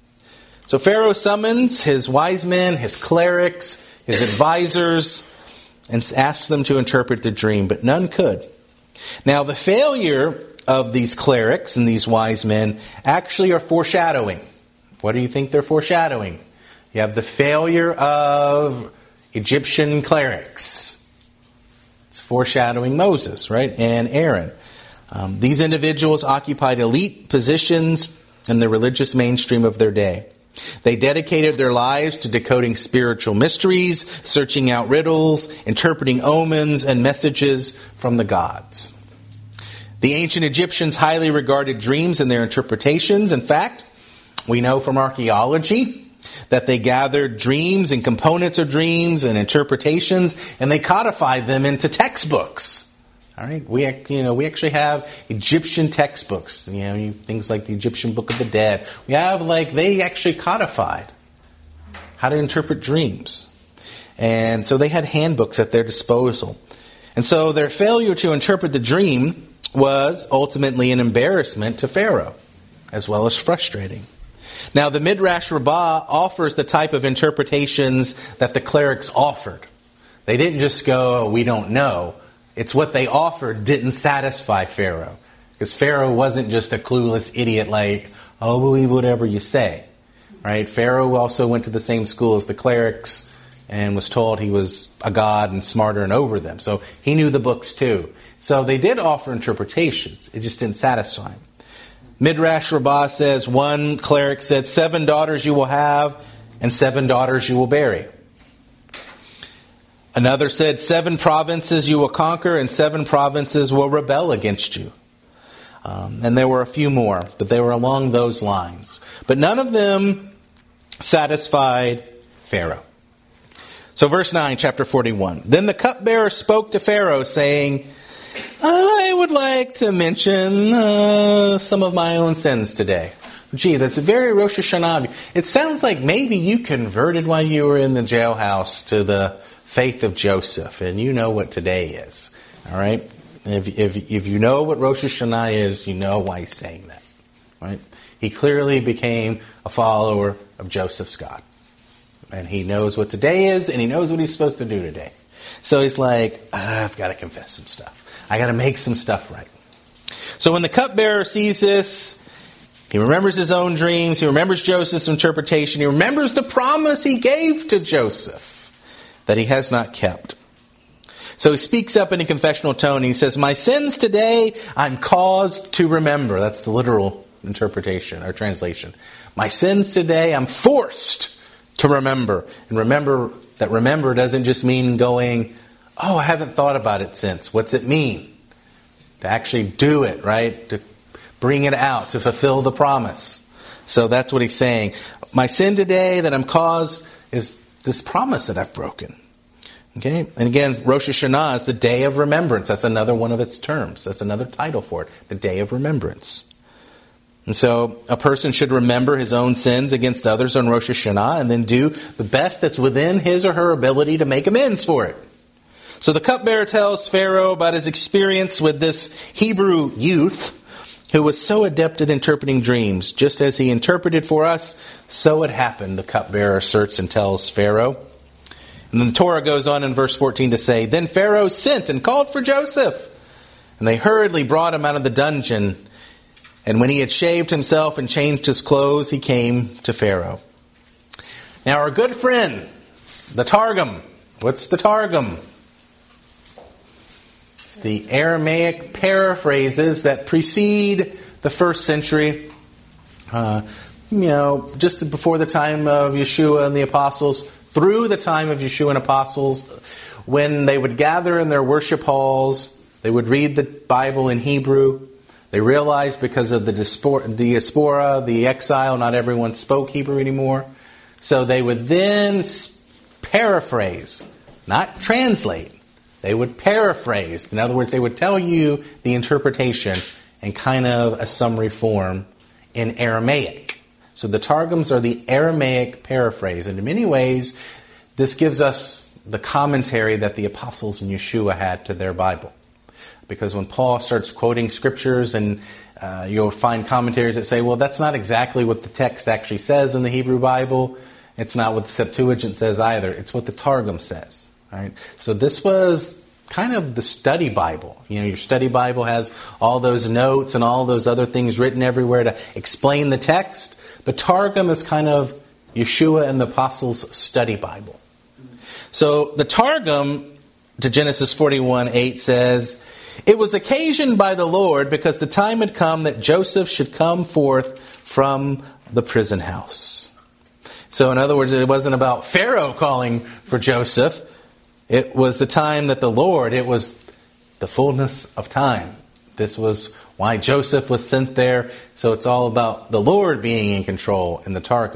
So Pharaoh summons his wise men, his clerics, his advisors, and asks them to interpret the dream, but none could. Now the failure of these clerics and these wise men actually are foreshadowing. What do you think they're foreshadowing? You have the failure of Egyptian clerics. It's foreshadowing Moses, right? And Aaron. Um, these individuals occupied elite positions in the religious mainstream of their day. They dedicated their lives to decoding spiritual mysteries, searching out riddles, interpreting omens and messages from the gods. The ancient Egyptians highly regarded dreams and their interpretations. In fact, we know from archaeology that they gathered dreams and components of dreams and interpretations, and they codified them into textbooks. All right, we you know we actually have Egyptian textbooks. You know, things like the Egyptian Book of the Dead. We have like they actually codified how to interpret dreams, and so they had handbooks at their disposal. And so their failure to interpret the dream was ultimately an embarrassment to Pharaoh, as well as frustrating. Now, the Midrash Rabbah offers the type of interpretations that the clerics offered. They didn't just go, oh, we don't know. It's what they offered didn't satisfy Pharaoh. Because Pharaoh wasn't just a clueless idiot like, I'll believe whatever you say. Right? Pharaoh also went to the same school as the clerics and was told he was a god and smarter and over them. So he knew the books too. So they did offer interpretations. It just didn't satisfy him. Midrash Rabbah says one cleric said, seven daughters you will have and seven daughters you will bury. Another said, seven provinces you will conquer and seven provinces will rebel against you. Um, and there were a few more, but they were along those lines. But none of them satisfied Pharaoh. So verse nine, chapter forty-one. Then the cupbearer spoke to Pharaoh, saying, I would like to mention uh, some of my own sins today. Gee, that's a very Rosh Hashanah. It sounds like maybe you converted while you were in the jailhouse to the faith of Joseph, and you know what today is. All right? If, if, if you know what Rosh Hashanah is, you know why he's saying that. Right? He clearly became a follower of Joseph's God. And he knows what today is, and he knows what he's supposed to do today. So he's like, I've got to confess some stuff. I got to make some stuff right. So when the cupbearer sees this, he remembers his own dreams. He remembers Joseph's interpretation. He remembers the promise he gave to Joseph that he has not kept. So he speaks up in a confessional tone. He says, my sins today I'm caused to remember. That's the literal interpretation or translation. My sins today I'm forced to remember. And remember that remember doesn't just mean going, oh, I haven't thought about it since. What's it mean? To actually do it, right? To bring it out, to fulfill the promise. So that's what he's saying. My sin today that I'm caused is this promise that I've broken. Okay? And again, Rosh Hashanah is the day of remembrance. That's another one of its terms. That's another title for it. The day of remembrance. And so a person should remember his own sins against others on Rosh Hashanah and then do the best that's within his or her ability to make amends for it. So the cupbearer tells Pharaoh about his experience with this Hebrew youth who was so adept at interpreting dreams. Just as he interpreted for us, so it happened, the cupbearer asserts and tells Pharaoh. And then the Torah goes on in verse fourteen to say, then Pharaoh sent and called for Joseph. And they hurriedly brought him out of the dungeon. And when he had shaved himself and changed his clothes, he came to Pharaoh. Now our good friend, the Targum. What's the Targum? It's the Aramaic paraphrases that precede the first century. Uh, you know, just before the time of Yeshua and the apostles, through the time of Yeshua and apostles, when they would gather in their worship halls, they would read the Bible in Hebrew. They realized because of the diaspora, the exile, not everyone spoke Hebrew anymore. So they would then paraphrase, not translate. They would paraphrase. In other words, they would tell you the interpretation in kind of a summary form in Aramaic. So the Targums are the Aramaic paraphrase. And in many ways, this gives us the commentary that the apostles and Yeshua had to their Bible. Because when Paul starts quoting scriptures and uh, you'll find commentaries that say, well, that's not exactly what the text actually says in the Hebrew Bible. It's not what the Septuagint says either. It's what the Targum says. Right? So this was kind of the study Bible. You know, your study Bible has all those notes and all those other things written everywhere to explain the text. The Targum is kind of Yeshua and the Apostles' study Bible. So the Targum to Genesis forty-one eight says, it was occasioned by the Lord because the time had come that Joseph should come forth from the prison house. So in other words, it wasn't about Pharaoh calling for Joseph. It was the time that the Lord, it was the fullness of time. This was why Joseph was sent there. So it's all about the Lord being in control in the Targum.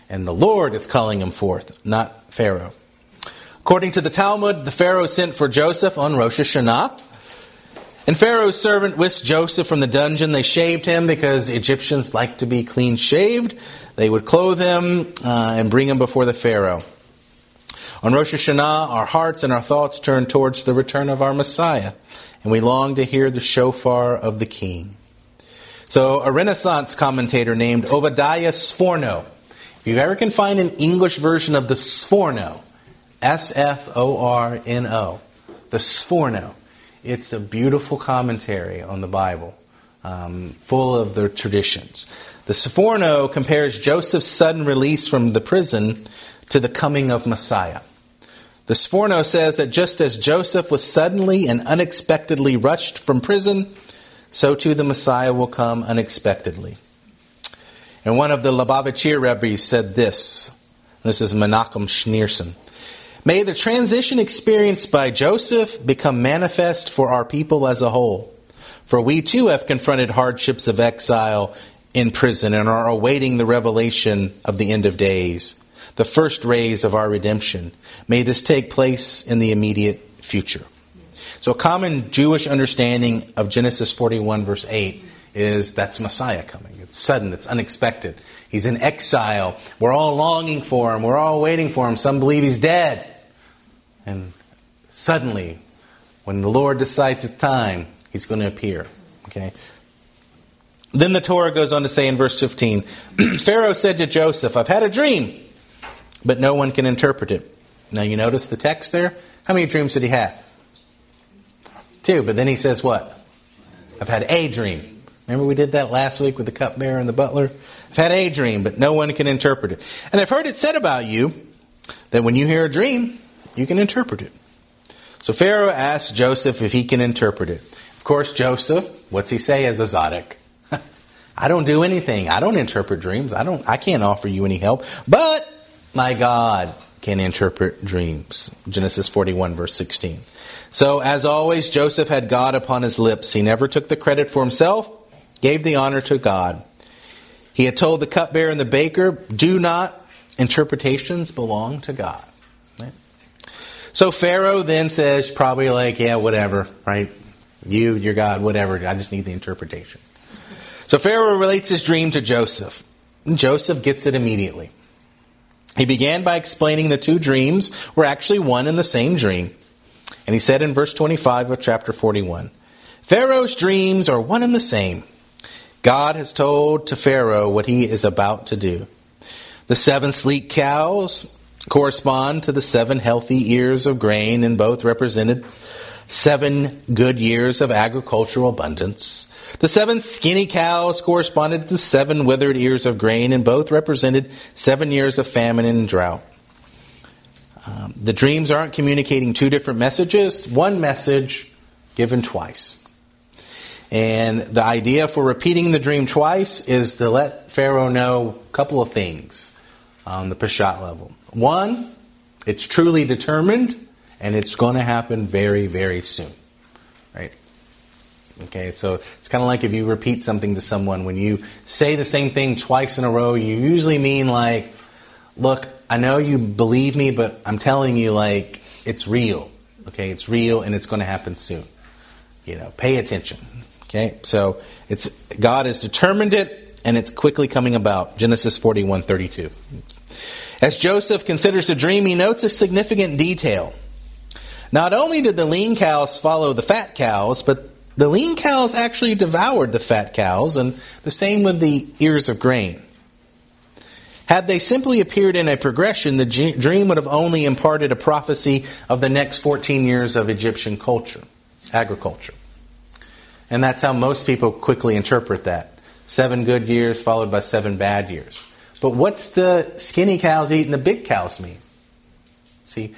And the Lord is calling him forth, not Pharaoh. According to the Talmud, the Pharaoh sent for Joseph on Rosh Hashanah. And Pharaoh's servant whisked Joseph from the dungeon. They shaved him because Egyptians like to be clean shaved. They would clothe him uh, and bring him before the Pharaoh. On Rosh Hashanah, our hearts and our thoughts turn towards the return of our Messiah. And we long to hear the shofar of the King. So a Renaissance commentator named Obadiah Sforno. If you ever can find an English version of the Sforno, S F O R N O, the Sforno. It's a beautiful commentary on the Bible, um, full of the traditions. The Sforno compares Joseph's sudden release from the prison to the coming of Messiah. The Sforno says that just as Joseph was suddenly and unexpectedly rushed from prison, so too the Messiah will come unexpectedly. And one of the Lubavitcher Rebbe's said this. This is Menachem Schneerson. May the transition experienced by Joseph become manifest for our people as a whole. For we too have confronted hardships of exile in prison and are awaiting the revelation of the end of days, the first rays of our redemption. May this take place in the immediate future. So a common Jewish understanding of Genesis forty-one verse eight is that's Messiah coming. It's sudden, it's unexpected. He's in exile. We're all longing for him. We're all waiting for him. Some believe he's dead. And suddenly, when the Lord decides it's time, he's going to appear. Okay. Then the Torah goes on to say in verse fifteen, Pharaoh said to Joseph, I've had a dream, but no one can interpret it. Now you notice the text there? How many dreams did he have? Two. But then he says what? I've had a dream. Remember we did that last week with the cupbearer and the butler? I've had a dream, but no one can interpret it. And I've heard it said about you that when you hear a dream, you can interpret it. So Pharaoh asked Joseph if he can interpret it. Of course, Joseph, what's he say as a Zadok? I don't do anything. I don't interpret dreams. I don't. I can't offer you any help. But my God can interpret dreams. Genesis forty-one, verse sixteen. So, as always, Joseph had God upon his lips. He never took the credit for himself, gave the honor to God. He had told the cupbearer and the baker, do not, interpretations belong to God. Right? So Pharaoh then says, probably like, yeah, whatever, right? You, your God, whatever. I just need the interpretation. So Pharaoh relates his dream to Joseph. And Joseph gets it immediately. He began by explaining the two dreams were actually one and the same dream. And he said in verse twenty-five of chapter forty-one, Pharaoh's dreams are one and the same. God has told to Pharaoh what he is about to do. The seven sleek cows correspond to the seven healthy ears of grain, and both represented seven good years of agricultural abundance. The seven skinny cows corresponded to the seven withered ears of grain, and both represented seven years of famine and drought. Um, the dreams aren't communicating two different messages. One message given twice. And the idea for repeating the dream twice is to let Pharaoh know a couple of things on the Peshat level. One, it's truly determined, and it's going to happen very, very soon. Right? Okay, so it's kind of like if you repeat something to someone. When you say the same thing twice in a row, you usually mean like, look, I know you believe me, but I'm telling you like it's real. Okay, it's real and it's going to happen soon. You know, pay attention. Okay, so it's God has determined it and it's quickly coming about. Genesis forty-one thirty-two. As Joseph considers the dream, he notes a significant detail. Not only did the lean cows follow the fat cows, but the lean cows actually devoured the fat cows, and the same with the ears of grain. Had they simply appeared in a progression, the dream would have only imparted a prophecy of the next fourteen years of Egyptian culture, agriculture. And that's how most people quickly interpret that. Seven good years followed by seven bad years. But what's the skinny cows eating the big cows mean? See,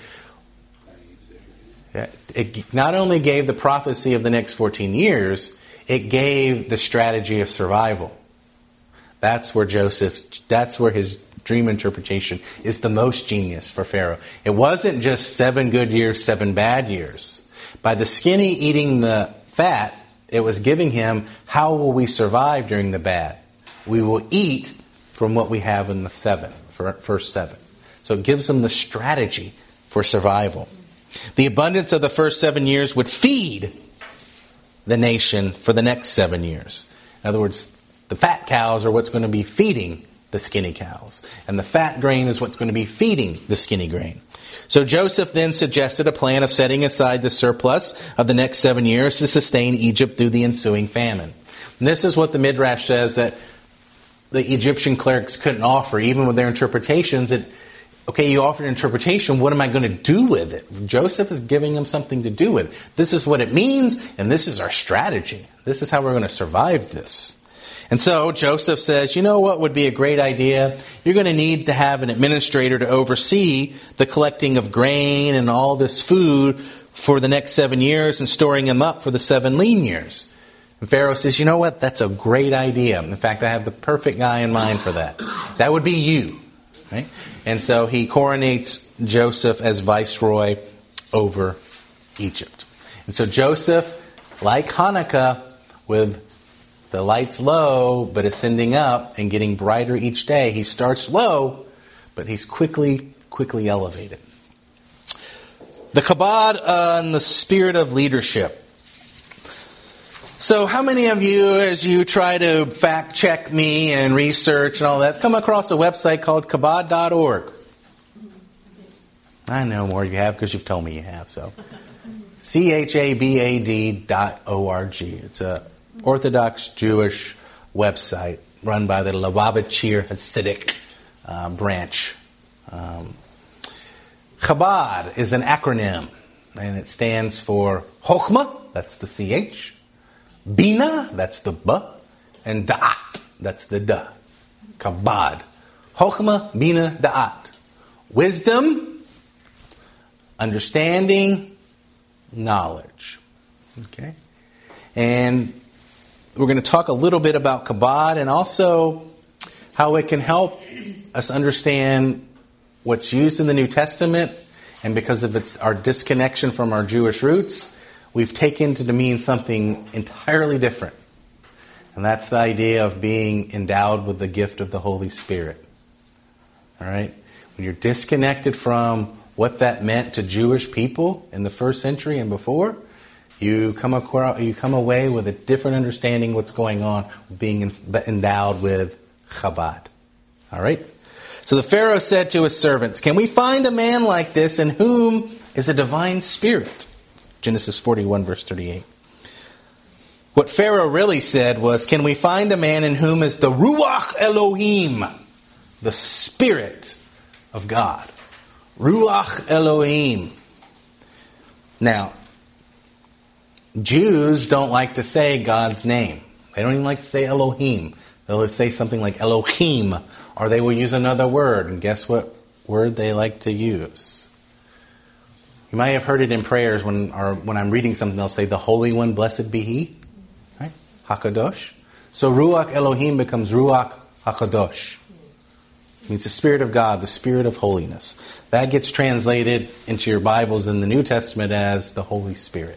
it not only gave the prophecy of the next fourteen years, it gave the strategy of survival. That's where Joseph, that's where his dream interpretation is the most genius for Pharaoh. It wasn't just seven good years, seven bad years. By the skinny eating the fat, it was giving him, how will we survive during the bad? We will eat from what we have in the seven. first seven. So it gives them the strategy for survival. The abundance of the first seven years would feed the nation for the next seven years. In other words, the fat cows are what's going to be feeding the skinny cows. And the fat grain is what's going to be feeding the skinny grain. So Joseph then suggested a plan of setting aside the surplus of the next seven years to sustain Egypt through the ensuing famine. And this is what the Midrash says that the Egyptian clerics couldn't offer, even with their interpretations. It, okay, you offered an interpretation, what am I going to do with it? Joseph is giving them something to do with it. This is what it means, and this is our strategy. This is how we're going to survive this. And so Joseph says, you know what would be a great idea? You're going to need to have an administrator to oversee the collecting of grain and all this food for the next seven years and storing them up for the seven lean years. And Pharaoh says, you know what? That's a great idea. In fact, I have the perfect guy in mind for that. That would be you. Right? And so he coronates Joseph as viceroy over Egypt. And so Joseph, like Hanukkah, with the light's low, but ascending up and getting brighter each day. He starts low, but he's quickly, quickly elevated. The Chabad and the spirit of leadership. So how many of you, as you try to fact check me and research and all that, come across a website called Chabad dot org? I know more you have because you've told me you have, so. C H A B A D dot O R G. It's a Orthodox Jewish website run by the Lubavitcher Hasidic uh, branch. Um, Chabad is an acronym, and it stands for Chochmah, that's the C H, Bina, that's the B, and Da'at, that's the Da. Chabad. Chochmah, Bina, Da'at. Wisdom, understanding, knowledge. Okay? And we're going to talk a little bit about Chabad and also how it can help us understand what's used in the New Testament. And because of its our disconnection from our Jewish roots, we've taken to mean something entirely different. And that's the idea of being endowed with the gift of the Holy Spirit. All right? When you're disconnected from what that meant to Jewish people in the first century and before, You come across, you come away with a different understanding of what's going on, being endowed with Chabad. All right? So the Pharaoh said to his servants, can we find a man like this in whom is a divine spirit? Genesis forty-one, verse thirty-eight. What Pharaoh really said was, can we find a man in whom is the Ruach Elohim, the Spirit of God? Ruach Elohim. Now, Jews don't like to say God's name. They don't even like to say Elohim. They'll say something like Elohim, or they will use another word. And guess what word they like to use? You might have heard it in prayers when, or when I'm reading something, they'll say, the Holy One, blessed be He. Right? Hakadosh. So Ruach Elohim becomes Ruach Hakadosh. It means the Spirit of God, the Spirit of holiness. That gets translated into your Bibles in the New Testament as the Holy Spirit.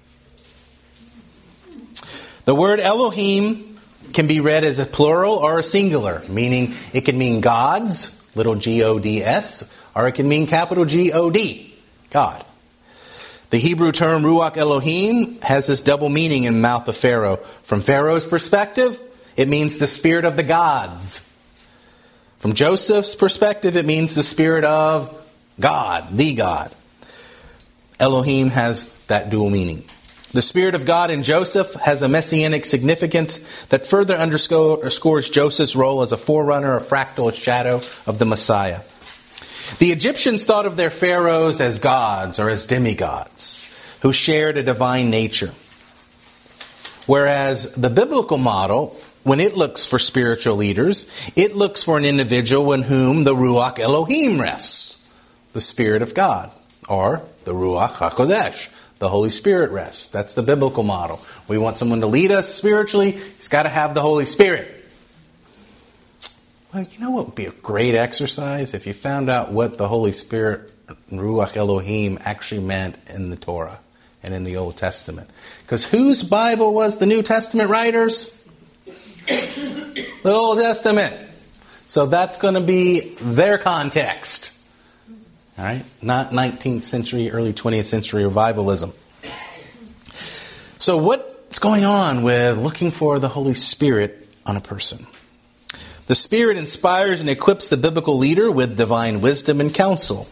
The word Elohim can be read as a plural or a singular, meaning it can mean gods, little G O D S, or it can mean capital G O D, God. The Hebrew term Ruach Elohim has this double meaning in the mouth of Pharaoh. From Pharaoh's perspective, it means the spirit of the gods. From Joseph's perspective, it means the spirit of God, the God. Elohim has that dual meaning. The Spirit of God in Joseph has a messianic significance that further underscores Joseph's role as a forerunner, a fractal shadow of the Messiah. The Egyptians thought of their pharaohs as gods or as demigods who shared a divine nature. Whereas the biblical model, when it looks for spiritual leaders, it looks for an individual in whom the Ruach Elohim rests, the Spirit of God, or the Ruach HaKodesh, the Holy Spirit rests. That's the biblical model. We want someone to lead us spiritually. He's got to have the Holy Spirit. Well, you know what would be a great exercise? If you found out what the Holy Spirit, Ruach Elohim, actually meant in the Torah and in the Old Testament. Because whose Bible was the New Testament writers? The Old Testament. So that's going to be their context. All right? Not nineteenth century, early twentieth century revivalism. So what's going on with looking for the Holy Spirit on a person? The Spirit inspires and equips the biblical leader with divine wisdom and counsel.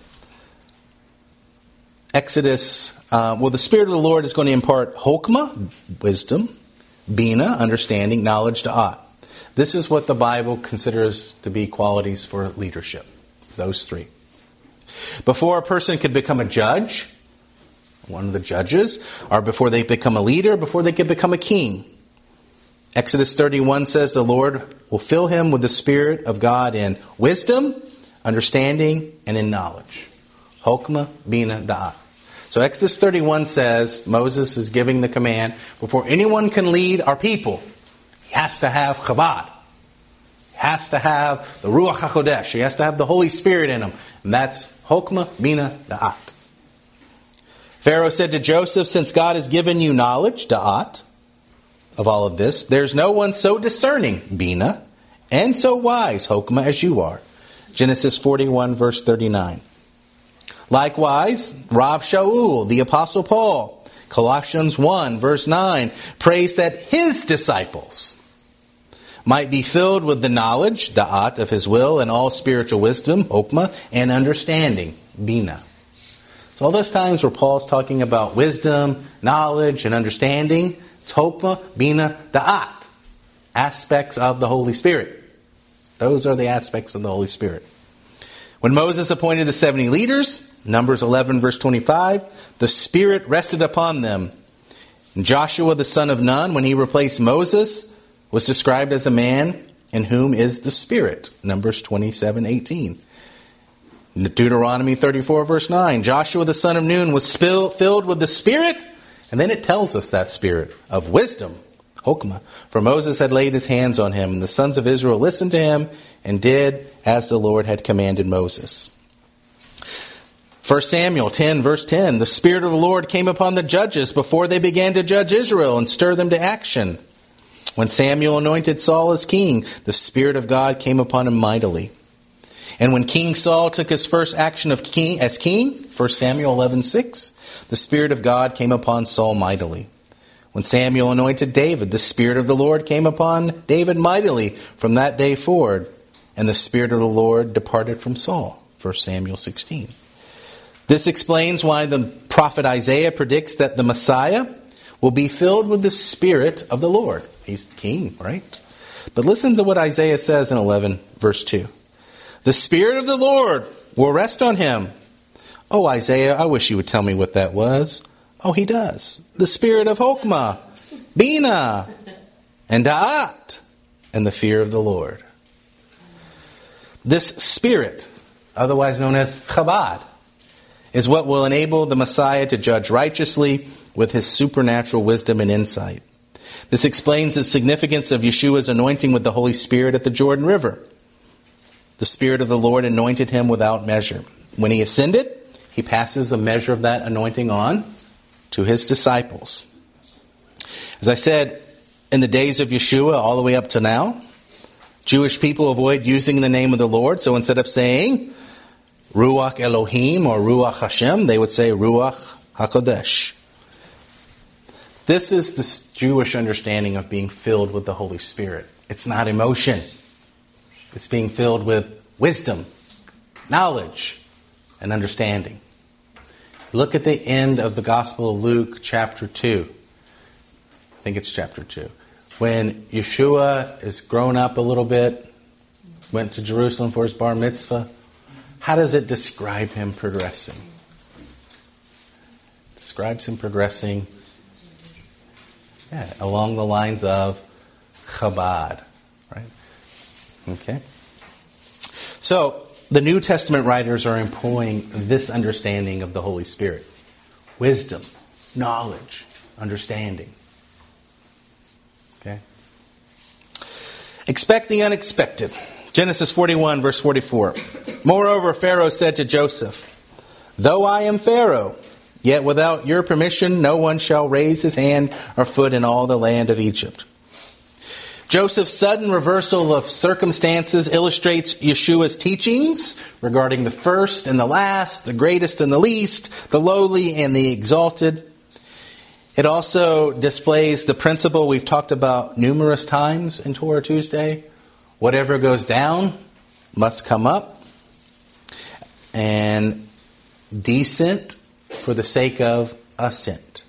Exodus, uh, well, the Spirit of the Lord is going to impart hokmah, wisdom, bina, understanding, knowledge, da'at. This is what the Bible considers to be qualities for leadership. Those three. Before a person could become a judge, one of the judges, or before they become a leader, before they could become a king. Exodus thirty-one says the Lord will fill him with the Spirit of God in wisdom, understanding, and in knowledge. Hokmah, bina, da'at. So Exodus thirty-one says Moses is giving the command, before anyone can lead our people, he has to have chabad. He has to have the Ruach HaKodesh. He has to have the Holy Spirit in him. And that's hokmah, bina, da'at. Pharaoh said to Joseph, since God has given you knowledge, da'at, of all of this, there's no one so discerning, bina, and so wise, hokmah, as you are. Genesis forty-one, verse thirty-nine. Likewise, Rav Shaul, the Apostle Paul, Colossians one, verse nine, prays that his disciples might be filled with the knowledge, da'at, of his will and all spiritual wisdom, hokmah, and understanding, bina. So all those times where Paul's talking about wisdom, knowledge, and understanding, it's hokmah, bina, da'at, aspects of the Holy Spirit. Those are the aspects of the Holy Spirit. When Moses appointed the seventy leaders, Numbers eleven, verse twenty-five, the Spirit rested upon them. And Joshua, the son of Nun, when he replaced Moses, was described as a man in whom is the Spirit. Numbers twenty-seven, eighteen. Deuteronomy thirty-four, verse nine, Joshua, the son of Nun, was spill, filled with the Spirit. And then it tells us that Spirit of wisdom, hokmah. For Moses had laid his hands on him, and the sons of Israel listened to him and did as the Lord had commanded Moses. First Samuel ten, verse ten, the Spirit of the Lord came upon the judges before they began to judge Israel and stir them to action. When Samuel anointed Saul as king, the Spirit of God came upon him mightily. And when King Saul took his first action of king as king, First Samuel eleven, six, the Spirit of God came upon Saul mightily. When Samuel anointed David, the Spirit of the Lord came upon David mightily from that day forward. And the Spirit of the Lord departed from Saul. First Samuel sixteen. This explains why the prophet Isaiah predicts that the Messiah will be filled with the Spirit of the Lord. He's the king, right? But listen to what Isaiah says in eleven, verse two. The Spirit of the Lord will rest on him. Oh, Isaiah, I wish you would tell me what that was. Oh, he does. The Spirit of hokmah, bina, and da'at, and the fear of the Lord. This Spirit, otherwise known as Chabad, is what will enable the Messiah to judge righteously with his supernatural wisdom and insight. This explains the significance of Yeshua's anointing with the Holy Spirit at the Jordan River. The Spirit of the Lord anointed him without measure. When he ascended, he passes a measure of that anointing on to his disciples. As I said, in the days of Yeshua all the way up to now, Jewish people avoid using the name of the Lord. So instead of saying Ruach Elohim or Ruach Hashem, they would say Ruach HaKodesh. This is the Jewish understanding of being filled with the Holy Spirit. It's not emotion. It's being filled with wisdom, knowledge, and understanding. Look at the end of the Gospel of Luke, chapter two. I think it's chapter two. When Yeshua is grown up a little bit, went to Jerusalem for his bar mitzvah, how does it describe him progressing? It describes him progressing yeah, along the lines of Chabad, right? Okay. So, the New Testament writers are employing this understanding of the Holy Spirit. Wisdom, knowledge, understanding. Okay? Expect the unexpected. Genesis forty-one, verse forty-four. Moreover, Pharaoh said to Joseph, though I am Pharaoh, yet without your permission no one shall raise his hand or foot in all the land of Egypt. Joseph's sudden reversal of circumstances illustrates Yeshua's teachings regarding the first and the last, the greatest and the least, the lowly and the exalted. It also displays the principle we've talked about numerous times in Torah Tuesday. Whatever goes down must come up. And descent for the sake of ascent.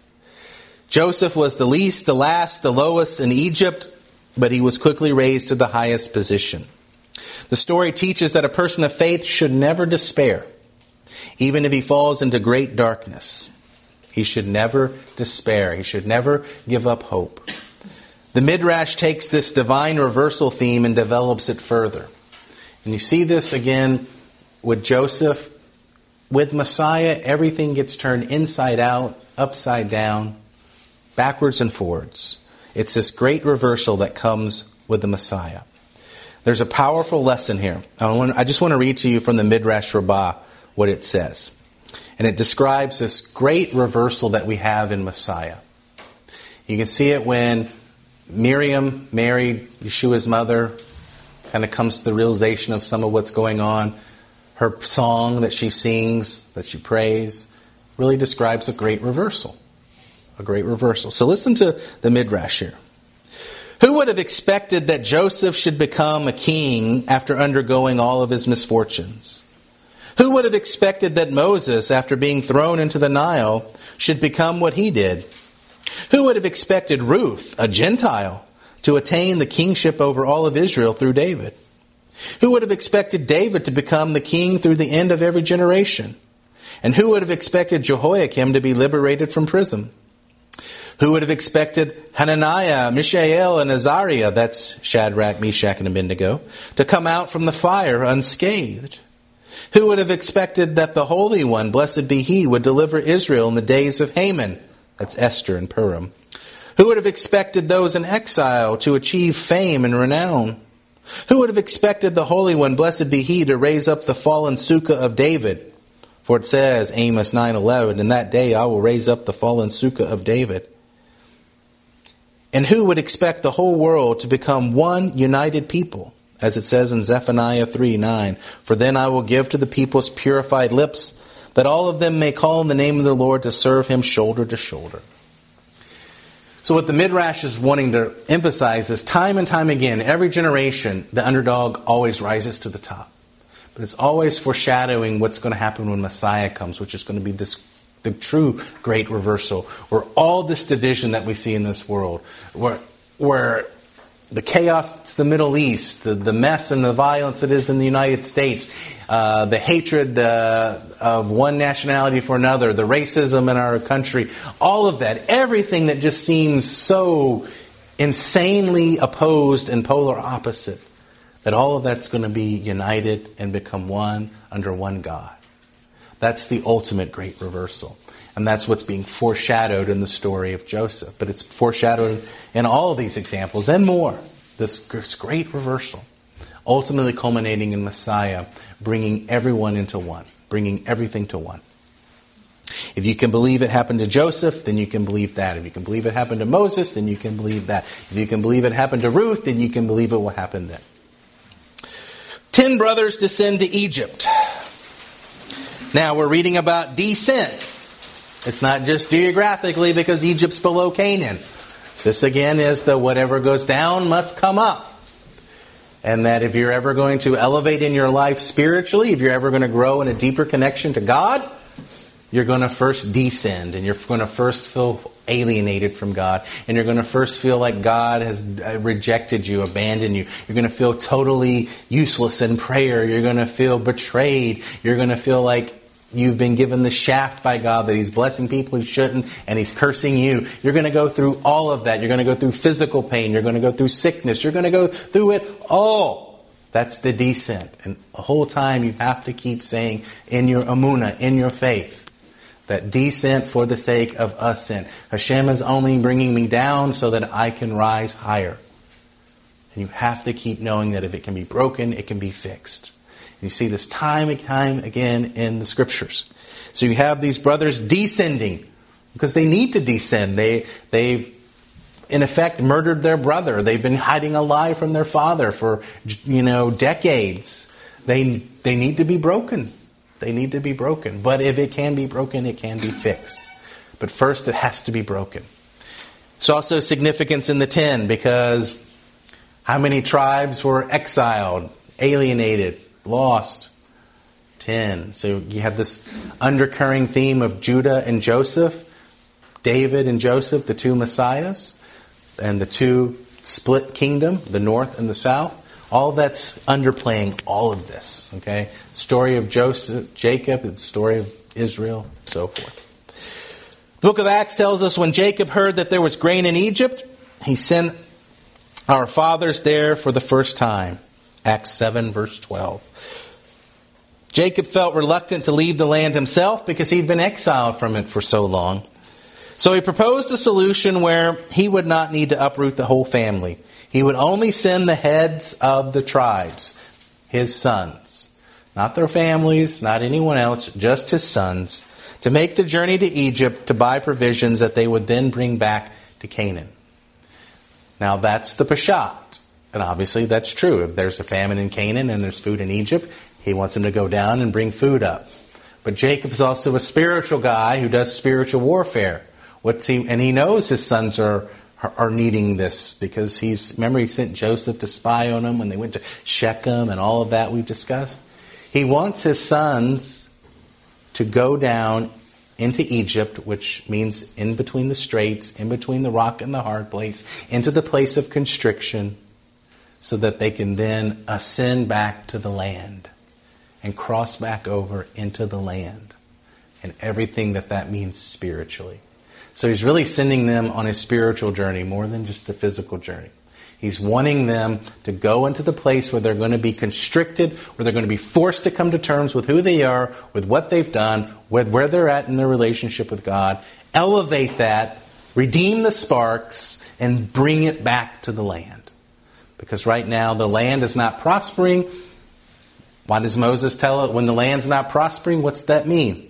Joseph was the least, the last, the lowest in Egypt, but he was quickly raised to the highest position. The story teaches that a person of faith should never despair, even if he falls into great darkness. He should never despair. He should never give up hope. The Midrash takes this divine reversal theme and develops it further. And you see this again with Joseph. With Messiah, everything gets turned inside out, upside down, backwards and forwards. It's this great reversal that comes with the Messiah. There's a powerful lesson here. I, want, I just want to read to you from the Midrash Rabbah what it says. And it describes this great reversal that we have in Messiah. You can see it when Miriam married Yeshua's mother, kind of comes to the realization of some of what's going on. Her song that she sings, that she prays, really describes a great reversal. A great reversal. So listen to the Midrash here. Who would have expected that Joseph should become a king after undergoing all of his misfortunes? Who would have expected that Moses, after being thrown into the Nile, should become what he did? Who would have expected Ruth, a Gentile, to attain the kingship over all of Israel through David? Who would have expected David to become the king through the end of every generation? And who would have expected Jehoiakim to be liberated from prison? Who would have expected Hananiah, Mishael, and Azariah, that's Shadrach, Meshach, and Abednego, to come out from the fire unscathed? Who would have expected that the Holy One, blessed be He, would deliver Israel in the days of Haman? That's Esther and Purim. Who would have expected those in exile to achieve fame and renown? Who would have expected the Holy One, blessed be He, to raise up the fallen Sukkah of David? For it says, Amos nine eleven, in that day I will raise up the fallen Sukkah of David. And who would expect the whole world to become one united people? As it says in Zephaniah three nine, for then I will give to the peoples purified lips, that all of them may call on the name of the Lord to serve Him shoulder to shoulder. So what the Midrash is wanting to emphasize is time and time again, every generation, the underdog always rises to the top. But it's always foreshadowing what's going to happen when Messiah comes, which is going to be this the true great reversal, where all this division that we see in this world, where where the chaos in the Middle East, the, the mess and the violence that is in the United States, uh, the hatred uh, of one nationality for another, the racism in our country, all of that, everything that just seems so insanely opposed and polar opposite, that all of that's going to be united and become one under one God. That's the ultimate great reversal. And that's what's being foreshadowed in the story of Joseph. But it's foreshadowed in all of these examples and more. This great reversal, ultimately culminating in Messiah, bringing everyone into one, bringing everything to one. If you can believe it happened to Joseph, then you can believe that. If you can believe it happened to Moses, then you can believe that. If you can believe it happened to Ruth, then you can believe it will happen then. Ten brothers descend to Egypt. Now we're reading about descent. It's not just geographically because Egypt's below Canaan. This again is the whatever goes down must come up. And that if you're ever going to elevate in your life spiritually, if you're ever going to grow in a deeper connection to God, you're going to first descend and you're going to first feel alienated from God. And you're going to first feel like God has rejected you, abandoned you. You're going to feel totally useless in prayer. You're going to feel betrayed. You're going to feel like you've been given the shaft by God that He's blessing people He shouldn't and He's cursing you. You're going to go through all of that. You're going to go through physical pain. You're going to go through sickness. You're going to go through it all. That's the descent. And the whole time you have to keep saying in your emunah, in your faith, that descent for the sake of ascent. Hashem is only bringing me down so that I can rise higher. And you have to keep knowing that if it can be broken, it can be fixed. You see this time and time again in the Scriptures. So you have these brothers descending because they need to descend. They, they've in effect, murdered their brother. They've been hiding a lie from their father for, you know, decades. They they need to be broken. They need to be broken. But if it can be broken, it can be fixed. But first, it has to be broken. It's also significance in the ten, because how many tribes were exiled, alienated, lost? Ten. So you have this undercurring theme of Judah and Joseph, David and Joseph, the two messiahs, and the two split kingdom, the north and the south. All that's underplaying all of this. Okay, story of Joseph, Jacob, the story of Israel, so forth. The book of Acts tells us when Jacob heard that there was grain in Egypt, he sent our fathers there for the first time. Acts seven, verse twelve. Jacob felt reluctant to leave the land himself because he'd been exiled from it for so long. So he proposed a solution where he would not need to uproot the whole family. He would only send the heads of the tribes, his sons. Not their families, not anyone else, just his sons, to make the journey to Egypt to buy provisions that they would then bring back to Canaan. Now that's the Peshat. And obviously that's true. If there's a famine in Canaan and there's food in Egypt, he wants them to go down and bring food up. But Jacob is also a spiritual guy who does spiritual warfare. What's he? And he knows his sons are are needing this because he's, remember he sent Joseph to spy on them when they went to Shechem and all of that we've discussed. He wants his sons to go down into Egypt, which means in between the straits, in between the rock and the hard place, into the place of constriction, so that they can then ascend back to the land and cross back over into the land and everything that that means spiritually. So he's really sending them on a spiritual journey more than just a physical journey. He's wanting them to go into the place where they're going to be constricted, where they're going to be forced to come to terms with who they are, with what they've done, with where they're at in their relationship with God, elevate that, redeem the sparks, and bring it back to the land. Because right now the land is not prospering. Why does Moses tell it when the land's not prospering? What's that mean?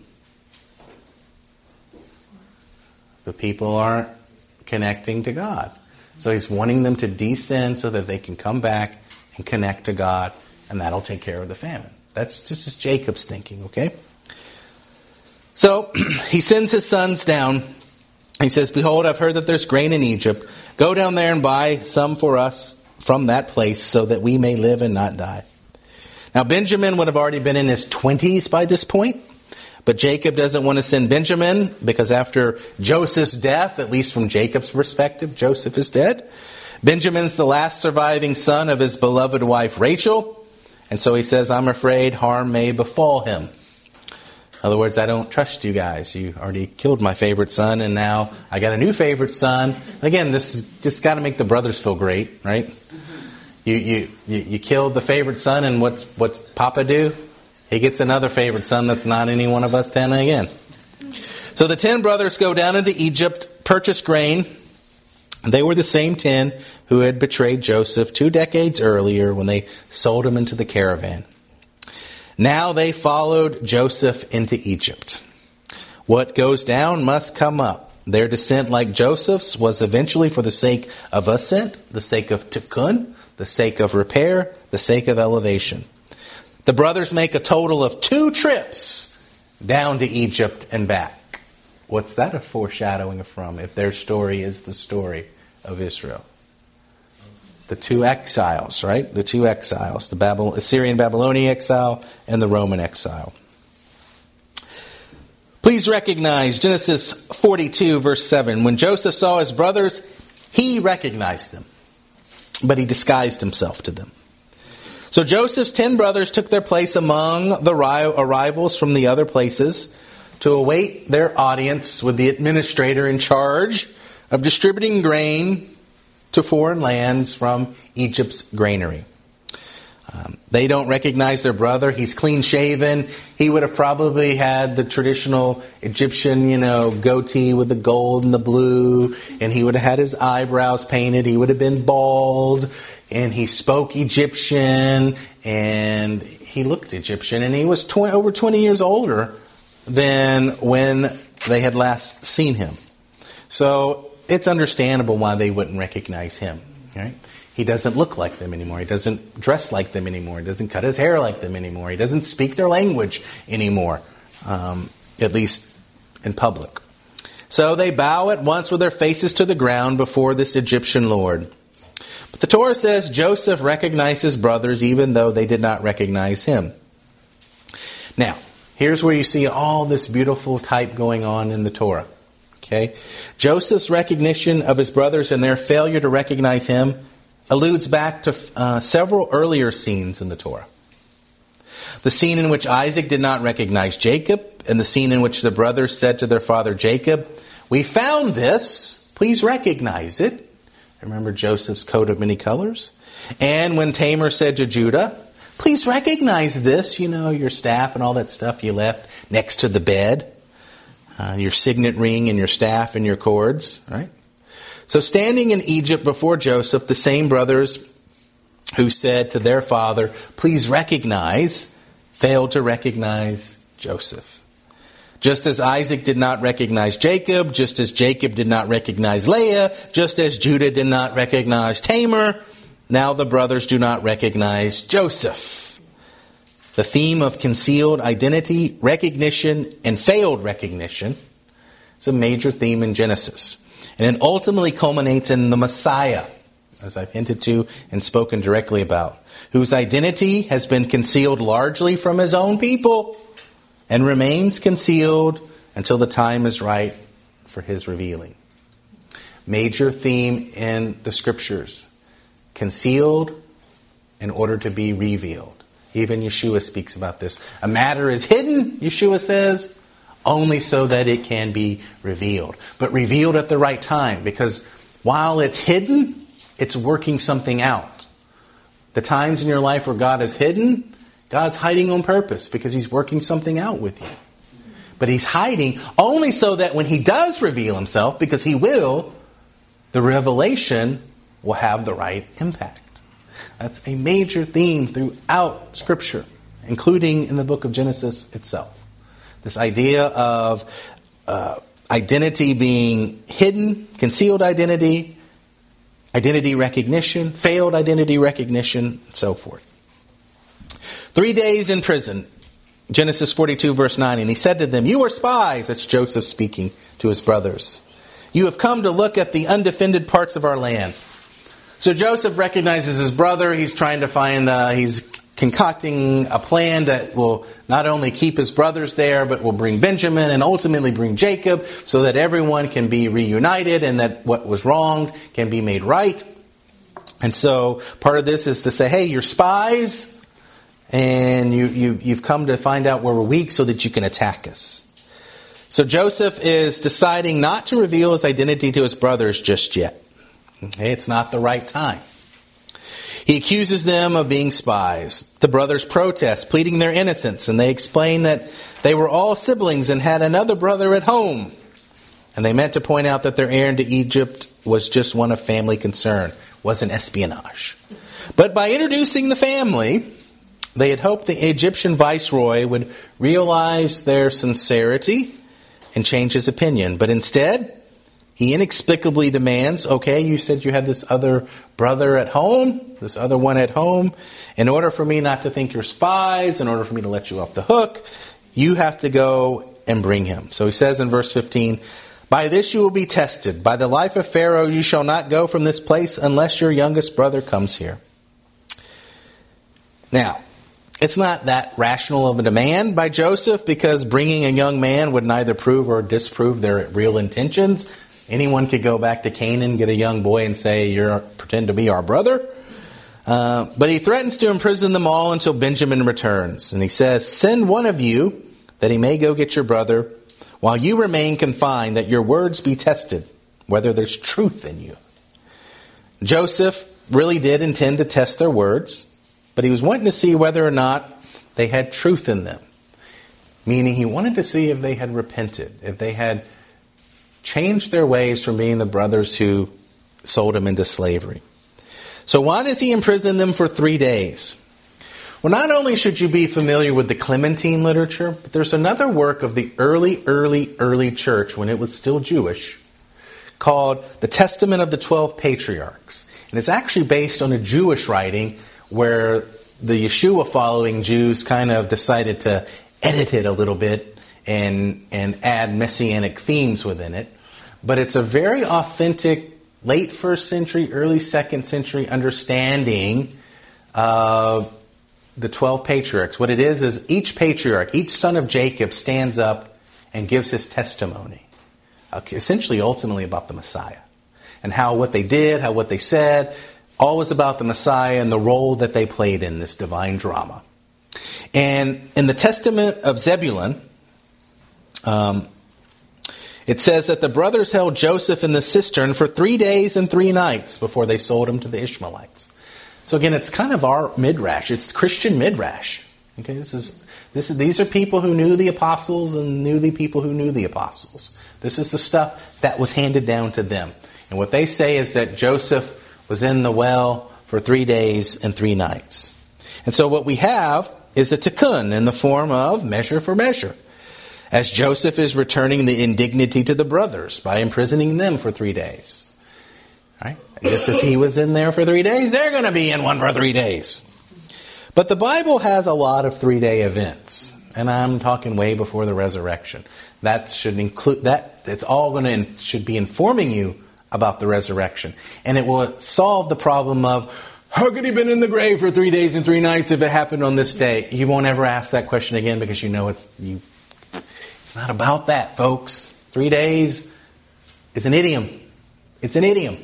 The people aren't connecting to God. So he's wanting them to descend so that they can come back and connect to God, and that'll take care of the famine. That's just as Jacob's thinking, okay? So he sends his sons down. He says, "Behold, I've heard that there's grain in Egypt. Go down there and buy some for us from that place so that we may live and not die." Now Benjamin would have already been in his twenties by this point. But Jacob doesn't want to send Benjamin because after Joseph's death, at least from Jacob's perspective, Joseph is dead. Benjamin's the last surviving son of his beloved wife Rachel. And so he says, "I'm afraid harm may befall him." In other words, I don't trust you guys. You already killed my favorite son, and now I got a new favorite son. And again, this is this got to make the brothers feel great, right? You you you, you killed the favorite son, and what's what's Papa do? He gets another favorite son that's not any one of us ten again. So the ten brothers go down into Egypt, purchase grain. They were the same ten who had betrayed Joseph two decades earlier when they sold him into the caravan. Now they followed Joseph into Egypt. What goes down must come up. Their descent, like Joseph's, was eventually for the sake of ascent, the sake of tikkun, the sake of repair, the sake of elevation. The brothers make a total of two trips down to Egypt and back. What's that a foreshadowing from if their story is the story of Israel? The two exiles, right? The two exiles. The Babylon, Assyrian Babylonian exile and the Roman exile. Please recognize Genesis forty-two verse seven. When Joseph saw his brothers, he recognized them, but he disguised himself to them. So Joseph's ten brothers took their place among the arrivals from the other places to await their audience with the administrator in charge of distributing grain to foreign lands from Egypt's granary. Um, they don't recognize their brother. He's clean shaven. He would have probably had the traditional Egyptian, you know, goatee with the gold and the blue, and he would have had his eyebrows painted. He would have been bald. And he spoke Egyptian, and he looked Egyptian, and he was twenty, over twenty years older than when they had last seen him. So it's understandable why they wouldn't recognize him. Right? He doesn't look like them anymore. He doesn't dress like them anymore. He doesn't cut his hair like them anymore. He doesn't speak their language anymore, um, at least in public. So they bow at once with their faces to the ground before this Egyptian lord. But the Torah says Joseph recognized his brothers even though they did not recognize him. Now, here's where you see all this beautiful type going on in the Torah. Okay, Joseph's recognition of his brothers and their failure to recognize him alludes back to uh, several earlier scenes in the Torah. The scene in which Isaac did not recognize Jacob, and the scene in which the brothers said to their father Jacob, "We found this, please recognize it." Remember Joseph's coat of many colors? And when Tamar said to Judah, "Please recognize this, you know, your staff and all that stuff you left next to the bed. Uh, your signet ring and your staff and your cords," right? So standing in Egypt before Joseph, the same brothers who said to their father, "Please recognize," failed to recognize Joseph. Just as Isaac did not recognize Jacob, just as Jacob did not recognize Leah, just as Judah did not recognize Tamar, now the brothers do not recognize Joseph. The theme of concealed identity, recognition, and failed recognition is a major theme in Genesis. And it ultimately culminates in the Messiah, as I've hinted to and spoken directly about, whose identity has been concealed largely from his own people and remains concealed until the time is right for his revealing. Major theme in the Scriptures. Concealed in order to be revealed. Even Yeshua speaks about this. A matter is hidden, Yeshua says, only so that it can be revealed. But revealed at the right time, because while it's hidden, it's working something out. The times in your life where God is hidden, God's hiding on purpose because He's working something out with you. But He's hiding only so that when He does reveal Himself, because He will, the revelation will have the right impact. That's a major theme throughout Scripture, including in the book of Genesis itself. This idea of uh, identity being hidden, concealed identity, identity recognition, failed identity recognition, and so forth. Three days in prison, Genesis forty-two verse nine, and he said to them, "You are spies," that's Joseph speaking to his brothers. "You have come to look at the undefended parts of our land." So Joseph recognizes his brother. He's trying to find, uh, he's concocting a plan that will not only keep his brothers there, but will bring Benjamin and ultimately bring Jacob so that everyone can be reunited and that what was wronged can be made right. And so part of this is to say, hey, you're spies and you, you, you've come to find out where we're weak so that you can attack us. So Joseph is deciding not to reveal his identity to his brothers just yet. Okay, it's not the right time. He accuses them of being spies. The brothers protest, pleading their innocence, and they explain that they were all siblings and had another brother at home. And they meant to point out that their errand to Egypt was just one of family concern, wasn't espionage. But by introducing the family, they had hoped the Egyptian viceroy would realize their sincerity and change his opinion. But instead, he inexplicably demands, okay, you said you had this other brother at home, this other one at home. In order for me not to think you're spies, in order for me to let you off the hook, you have to go and bring him. So he says in verse fifteen, "By this you will be tested. By the life of Pharaoh you shall not go from this place unless your youngest brother comes here." Now, it's not that rational of a demand by Joseph, because bringing a young man would neither prove or disprove their real intentions. Anyone could go back to Canaan, get a young boy and say, "You're pretend to be our brother." Uh, but he threatens to imprison them all until Benjamin returns. And he says, "Send one of you that he may go get your brother while you remain confined, that your words be tested, whether there's truth in you." Joseph really did intend to test their words, but he was wanting to see whether or not they had truth in them. Meaning he wanted to see if they had repented, if they had changed their ways from being the brothers who sold him into slavery. So why does he imprison them for three days? Well, not only should you be familiar with the Clementine literature, but there's another work of the early, early, early church when it was still Jewish called the Testament of the Twelve Patriarchs. And it's actually based on a Jewish writing where the Yeshua-following Jews kind of decided to edit it a little bit and and add messianic themes within it. But it's a very authentic late first century, early second century understanding of the twelve patriarchs. What it is is each patriarch, each son of Jacob stands up and gives his testimony. Okay, essentially, ultimately about the Messiah. And how what they did, how what they said, always about the Messiah and the role that they played in this divine drama. And in the Testament of Zebulun, um, it says that the brothers held Joseph in the cistern for three days and three nights before they sold him to the Ishmaelites. So again, it's kind of our midrash. It's Christian midrash. Okay, this is this is these are people who knew the apostles and knew the people who knew the apostles. This is the stuff that was handed down to them. And what they say is that Joseph was in the well for three days and three nights. And so what we have is a tikkun in the form of measure for measure, as Joseph is returning the indignity to the brothers by imprisoning them for three days. Right? Just as he was in there for three days, they're going to be in one for three days. But the Bible has a lot of three-day events, and I'm talking way before the resurrection. That should include that. It's all going to should be informing you about the resurrection, and it will solve the problem of how could he have been in the grave for three days and three nights if it happened on this day? You won't ever ask that question again because you know it's you. It's not about that, folks. Three days is an idiom. It's an idiom.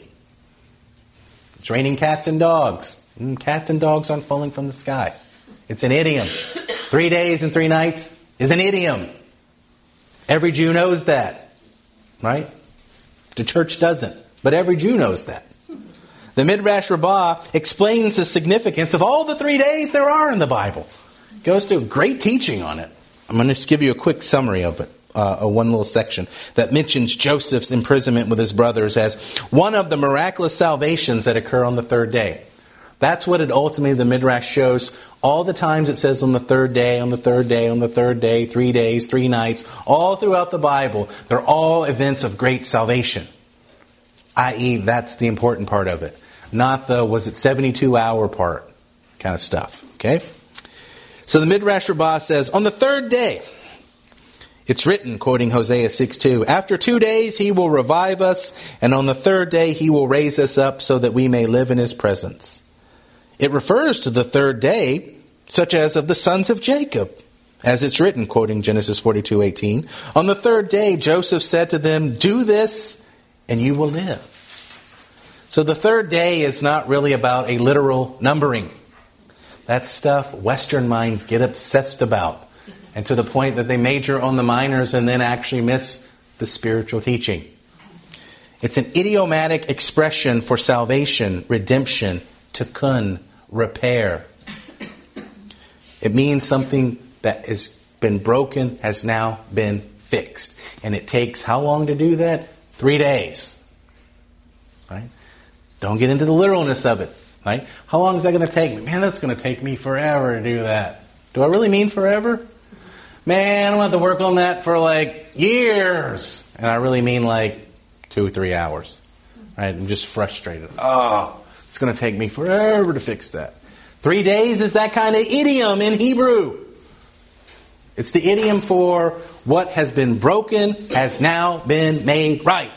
It's raining cats and dogs. Mm, cats and dogs aren't falling from the sky. It's an idiom. Three days and three nights is an idiom. Every Jew knows that. Right? The church doesn't. But every Jew knows that. The Midrash Rabbah explains the significance of all the three days there are in the Bible. It goes through great teaching on it. I'm going to just give you a quick summary of it. Uh, one little section that mentions Joseph's imprisonment with his brothers as one of the miraculous salvations that occur on the third day. That's what it ultimately, the Midrash shows. All the times it says on the third day, on the third day, on the third day, three days, three nights, all throughout the Bible, they're all events of great salvation. that is, that's the important part of it. Not the, was it seventy-two hour part kind of stuff. Okay? So the Midrash Rabbah says, on the third day, it's written, quoting Hosea six two, after two days he will revive us, and on the third day he will raise us up so that we may live in his presence. It refers to the third day, such as of the sons of Jacob, as it's written, quoting Genesis forty-two eighteen. On the third day Joseph said to them, do this and you will live. So the third day is not really about a literal numbering. That's stuff Western minds get obsessed about. And to the point that they major on the minors and then actually miss the spiritual teaching. It's an idiomatic expression for salvation, redemption, tikkun, repair. It means something that has been broken has now been fixed. And it takes how long to do that? Three days. Right? Don't get into the literalness of it. Right? How long is that going to take me? Man, that's going to take me forever to do that. Do I really mean forever? Man, I'm going to have to work on that for like years. And I really mean like two or three hours. Right? I'm just frustrated. Oh, it's going to take me forever to fix that. Three days is that kind of idiom in Hebrew. It's the idiom for what has been broken has now been made right.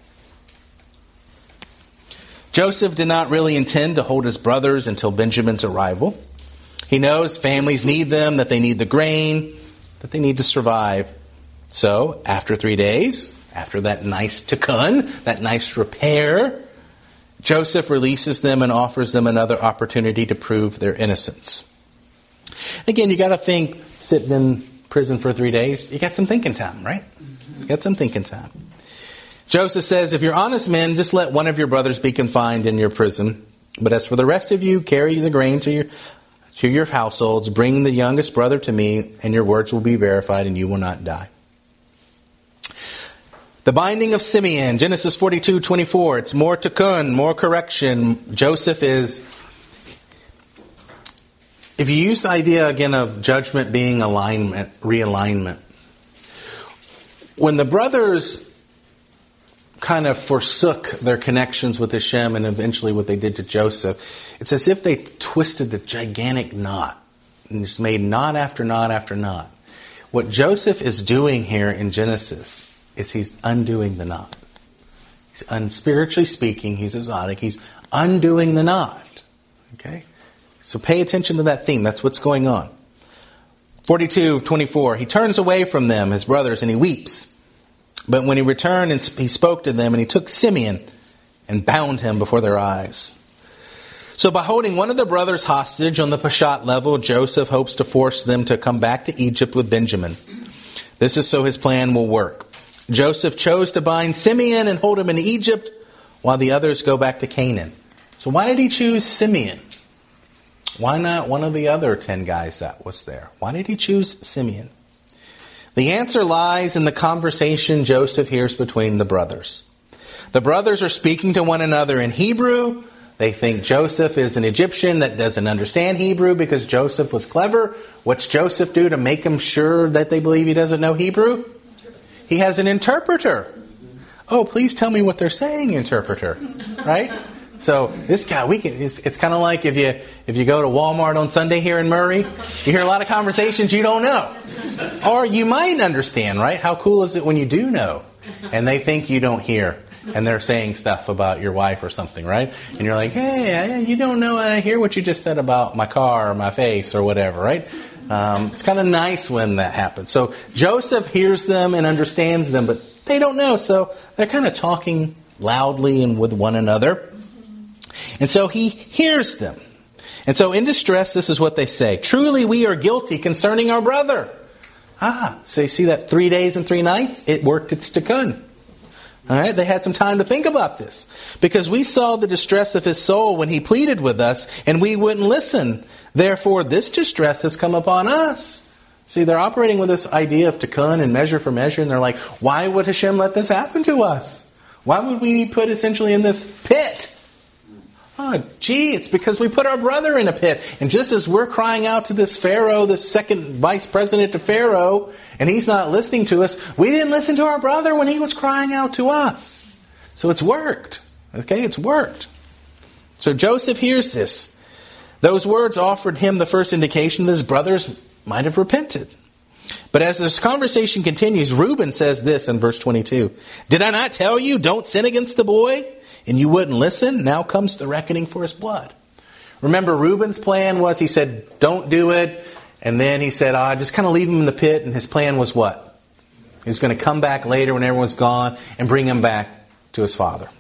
Joseph did not really intend to hold his brothers until Benjamin's arrival. He knows families need them, that they need the grain, that they need to survive. So, after three days, after that nice tikkun, that nice repair, Joseph releases them and offers them another opportunity to prove their innocence. Again, you got to think, sitting in prison for three days, you got some thinking time, right? You got some thinking time. Joseph says, if you're honest men, just let one of your brothers be confined in your prison. But as for the rest of you, carry the grain to your to your households, bring the youngest brother to me, and your words will be verified and you will not die. The binding of Simeon, Genesis forty-two twenty-four. It's more tikkun, more correction. Joseph is, if you use the idea again of judgment being alignment, realignment. When the brothers kind of forsook their connections with Hashem and eventually what they did to Joseph, it's as if they twisted a gigantic knot and just made knot after knot after knot. What Joseph is doing here in Genesis is he's undoing the knot. He's un- spiritually speaking, he's a tzaddik, he's undoing the knot. Okay? So pay attention to that theme. That's what's going on. forty-two twenty-four, he turns away from them, his brothers, and he weeps. But when he returned, and he spoke to them, and he took Simeon and bound him before their eyes. So by holding one of the brothers hostage on the Peshat level, Joseph hopes to force them to come back to Egypt with Benjamin. This is so his plan will work. Joseph chose to bind Simeon and hold him in Egypt while the others go back to Canaan. So why did he choose Simeon? Why not one of the other ten guys that was there? Why did he choose Simeon? The answer lies in the conversation Joseph hears between the brothers. The brothers are speaking to one another in Hebrew. They think Joseph is an Egyptian that doesn't understand Hebrew because Joseph was clever. What's Joseph do to make them sure that they believe he doesn't know Hebrew? He has an interpreter. Oh, please tell me what they're saying, interpreter. Right? So this guy, we can. It's, it's kind of like if you if you go to Walmart on Sunday here in Murray, you hear a lot of conversations you don't know, or you might understand. Right? How cool is it when you do know, and they think you don't hear, and they're saying stuff about your wife or something, right? And you're like, hey, you don't know. I hear what you just said about my car or my face or whatever, right? Um, it's kind of nice when that happens. So Joseph hears them and understands them, but they don't know. So they're kind of talking loudly and with one another. And so he hears them. And so in distress, this is what they say. Truly we are guilty concerning our brother. Ah, so you see that three days and three nights? It worked its tikkun. All right, they had some time to think about this. Because we saw the distress of his soul when he pleaded with us, and we wouldn't listen. Therefore, this distress has come upon us. See, they're operating with this idea of tikkun and measure for measure, and they're like, why would Hashem let this happen to us? Why would we be put essentially in this pit? Oh, gee, it's because we put our brother in a pit. And just as we're crying out to this Pharaoh, this second vice president to Pharaoh, and he's not listening to us, we didn't listen to our brother when he was crying out to us. So it's worked. Okay, it's worked. So Joseph hears this. Those words offered him the first indication that his brothers might have repented. But as this conversation continues, Reuben says this in verse twenty-two. Did I not tell you, don't sin against the boy? And you wouldn't listen? Now comes the reckoning for his blood. Remember, Reuben's plan was, he said, don't do it. And then he said, ah, just kind of leave him in the pit. And his plan was what? He was going to come back later when everyone's gone and bring him back to his father.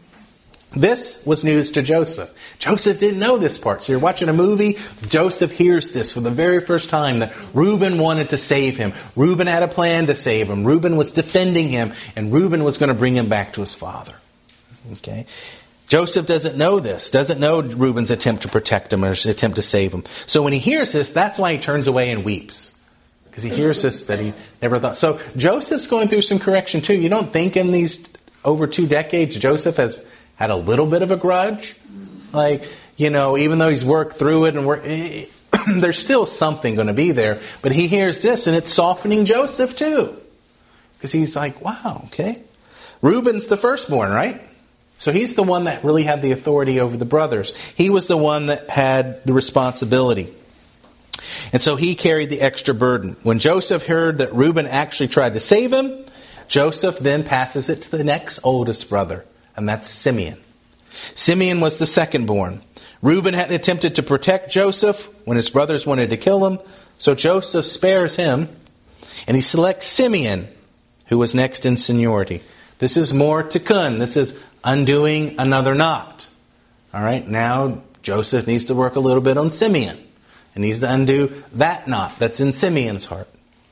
This was news to Joseph. Joseph didn't know this part. So you're watching a movie, Joseph hears this for the very first time, that Reuben wanted to save him. Reuben had a plan to save him. Reuben was defending him, and Reuben was going to bring him back to his father. Okay, Joseph doesn't know this, doesn't know Reuben's attempt to protect him or his attempt to save him. So when he hears this, that's why he turns away and weeps. Because he hears this that he never thought. So Joseph's going through some correction too. You don't think in these over two decades Joseph has had a little bit of a grudge? Like, you know, even though he's worked through it and worked, there's still something going to be there. But he hears this and it's softening Joseph too. Because he's like, wow, okay. Reuben's the firstborn, right? So he's the one that really had the authority over the brothers. He was the one that had the responsibility. And so he carried the extra burden. When Joseph heard that Reuben actually tried to save him, Joseph then passes it to the next oldest brother, and that's Simeon. Simeon was the second-born. Reuben had attempted to protect Joseph when his brothers wanted to kill him, so Joseph spares him, and he selects Simeon, who was next in seniority. This is more tikkun. This is undoing another knot. All right, now Joseph needs to work a little bit on Simeon. And needs to undo that knot that's in Simeon's heart.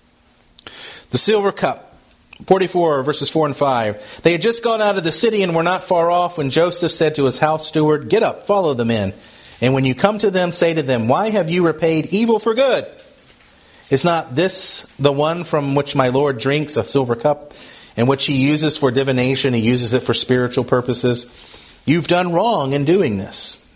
The silver cup, forty-four verses four and five. They had just gone out of the city and were not far off when Joseph said to his house steward, get up, follow the men. And when you come to them, say to them, why have you repaid evil for good? Is not this the one from which my Lord drinks, a silver cup? And which he uses for divination, he uses it for spiritual purposes. You've done wrong in doing this.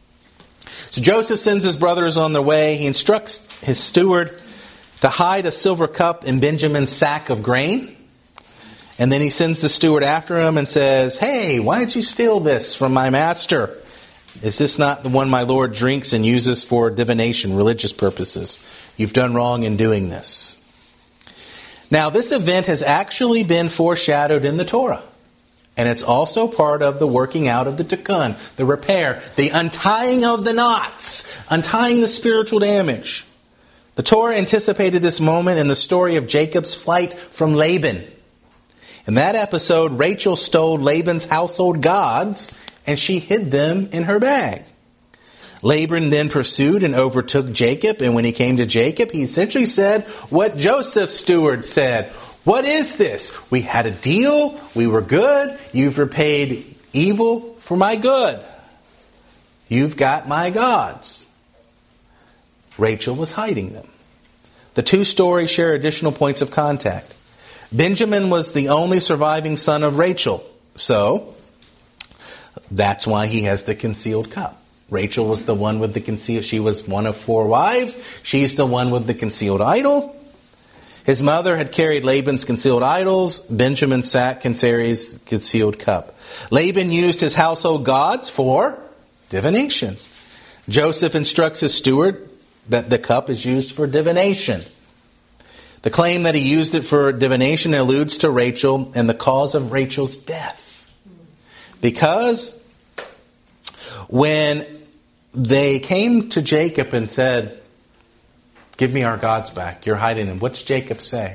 So Joseph sends his brothers on their way. He instructs his steward to hide a silver cup in Benjamin's sack of grain. And then he sends the steward after him and says, hey, why did you steal this from my master? Is this not the one my Lord drinks and uses for divination, religious purposes? You've done wrong in doing this. Now, this event has actually been foreshadowed in the Torah. And it's also part of the working out of the tikkun, the repair, the untying of the knots, untying the spiritual damage. The Torah anticipated this moment in the story of Jacob's flight from Laban. In that episode, Rachel stole Laban's household gods and she hid them in her bag. Laban then pursued and overtook Jacob, and when he came to Jacob, he essentially said what Joseph's steward said. What is this? We had a deal, we were good, you've repaid evil for my good. You've got my gods. Rachel was hiding them. The two stories share additional points of contact. Benjamin was the only surviving son of Rachel, so that's why he has the concealed cup. Rachel was the one with the concealed, she was one of four wives. She's the one with the concealed idol. His mother had carried Laban's concealed idols. Benjamin sat Sarah's concealed cup. Laban used his household gods for divination. Joseph instructs his steward that the cup is used for divination. The claim that he used it for divination alludes to Rachel and the cause of Rachel's death. Because when they came to Jacob and said, give me our gods back, you're hiding them, what's Jacob say?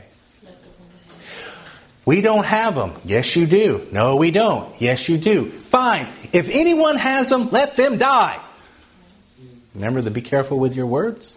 We don't have them. Yes, you do. No, we don't. Yes, you do. Fine. If anyone has them, let them die. Remember to be careful with your words.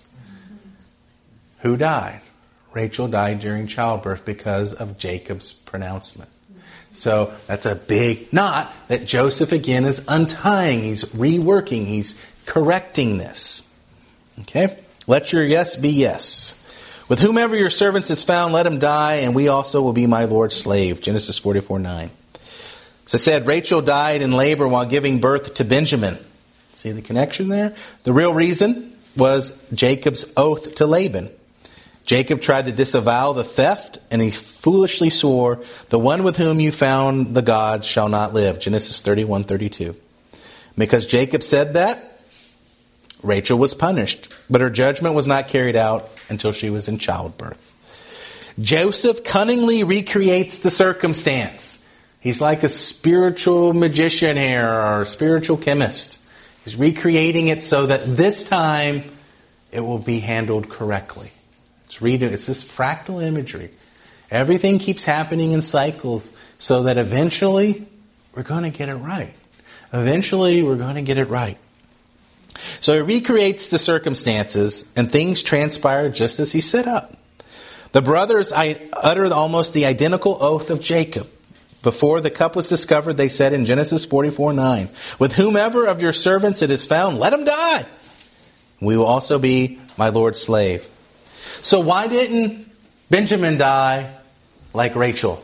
Who died? Rachel died during childbirth because of Jacob's pronouncement. So that's a big knot that Joseph again is untying. He's reworking. He's correcting this. Okay? Let your yes be yes. With whomever your servants is found, let him die, and we also will be my Lord's slave. Genesis forty-four nine. So it said, Rachel died in labor while giving birth to Benjamin. See the connection there? The real reason was Jacob's oath to Laban. Jacob tried to disavow the theft, and he foolishly swore, the one with whom you found the gods shall not live. Genesis thirty-one thirty-two. Because Jacob said that, Rachel was punished, but her judgment was not carried out until she was in childbirth. Joseph cunningly recreates the circumstance. He's like a spiritual magician here, or a spiritual chemist. He's recreating it so that this time it will be handled correctly. It's reading. It's this fractal imagery. Everything keeps happening in cycles so that eventually we're going to get it right. Eventually we're going to get it right. So he recreates the circumstances and things transpire just as he set up. The brothers uttered almost the identical oath of Jacob. Before the cup was discovered, they said in Genesis forty-four nine, with whomever of your servants it is found, let him die. We will also be my Lord's slave. So why didn't Benjamin die like Rachel?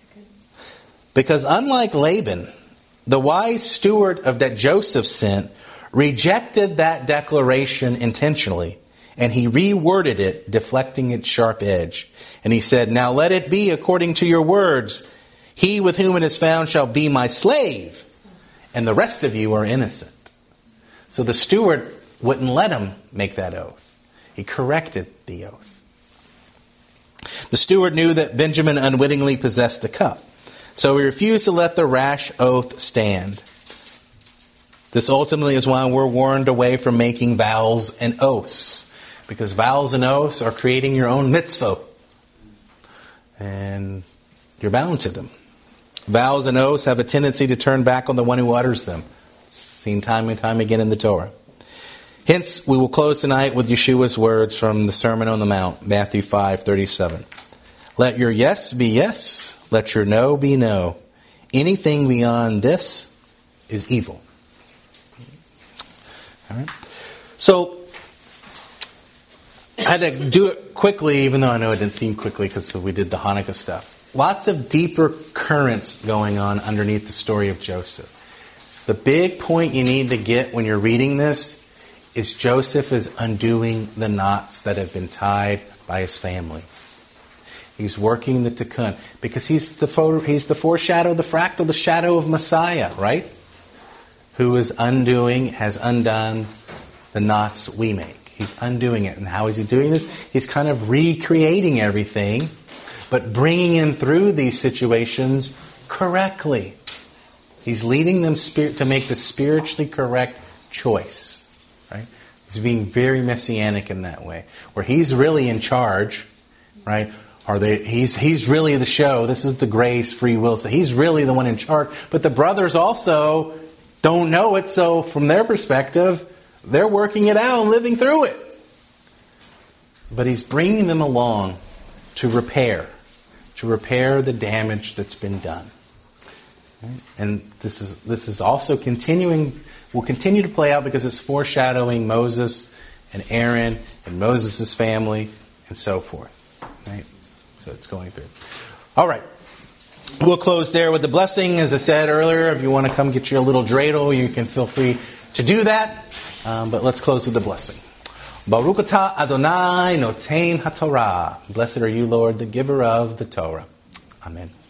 Because unlike Laban, the wise steward of that Joseph sent rejected that declaration intentionally, and he reworded it, deflecting its sharp edge. And he said, now let it be according to your words. He with whom it is found shall be my slave, and the rest of you are innocent. So the steward wouldn't let him make that oath. He corrected the oath. The steward knew that Benjamin unwittingly possessed the cup, so he refused to let the rash oath stand. This ultimately is why we're warned away from making vows and oaths, because vows and oaths are creating your own mitzvah, and you're bound to them. Vows and oaths have a tendency to turn back on the one who utters them. Seen time and time again in the Torah. Hence, we will close tonight with Yeshua's words from the Sermon on the Mount, Matthew five thirty-seven. Let your yes be yes, let your no be no. Anything beyond this is evil. All right. So, I had to do it quickly, even though I know it didn't seem quickly because we did the Hanukkah stuff. Lots of deeper currents going on underneath the story of Joseph. The big point you need to get when you're reading this is Joseph is undoing the knots that have been tied by his family. He's working the tikkun because he's the photo, he's the foreshadow, the fractal, the shadow of Messiah, right? Who is undoing, has undone the knots we make. He's undoing it. And how is he doing this? He's kind of recreating everything, but bringing him through these situations correctly. He's leading them spirit to make the spiritually correct choice, right? He's being very messianic in that way, where he's really in charge, right? Or they, he's he's really the show. This is the grace, free will. So he's really the one in charge. But the brothers also don't know it, so from their perspective, they're working it out and living through it. But he's bringing them along to repair, to repair the damage that's been done. And this is this is also continuing, will continue to play out because it's foreshadowing Moses and Aaron and Moses' family and so forth. Right? So it's going through. All right. We'll close there with the blessing. As I said earlier, if you want to come get your little dreidel, you can feel free to do that. Um, but let's close with the blessing. Baruch atah Adonai noten haTorah. Blessed are you, Lord, the giver of the Torah. Amen.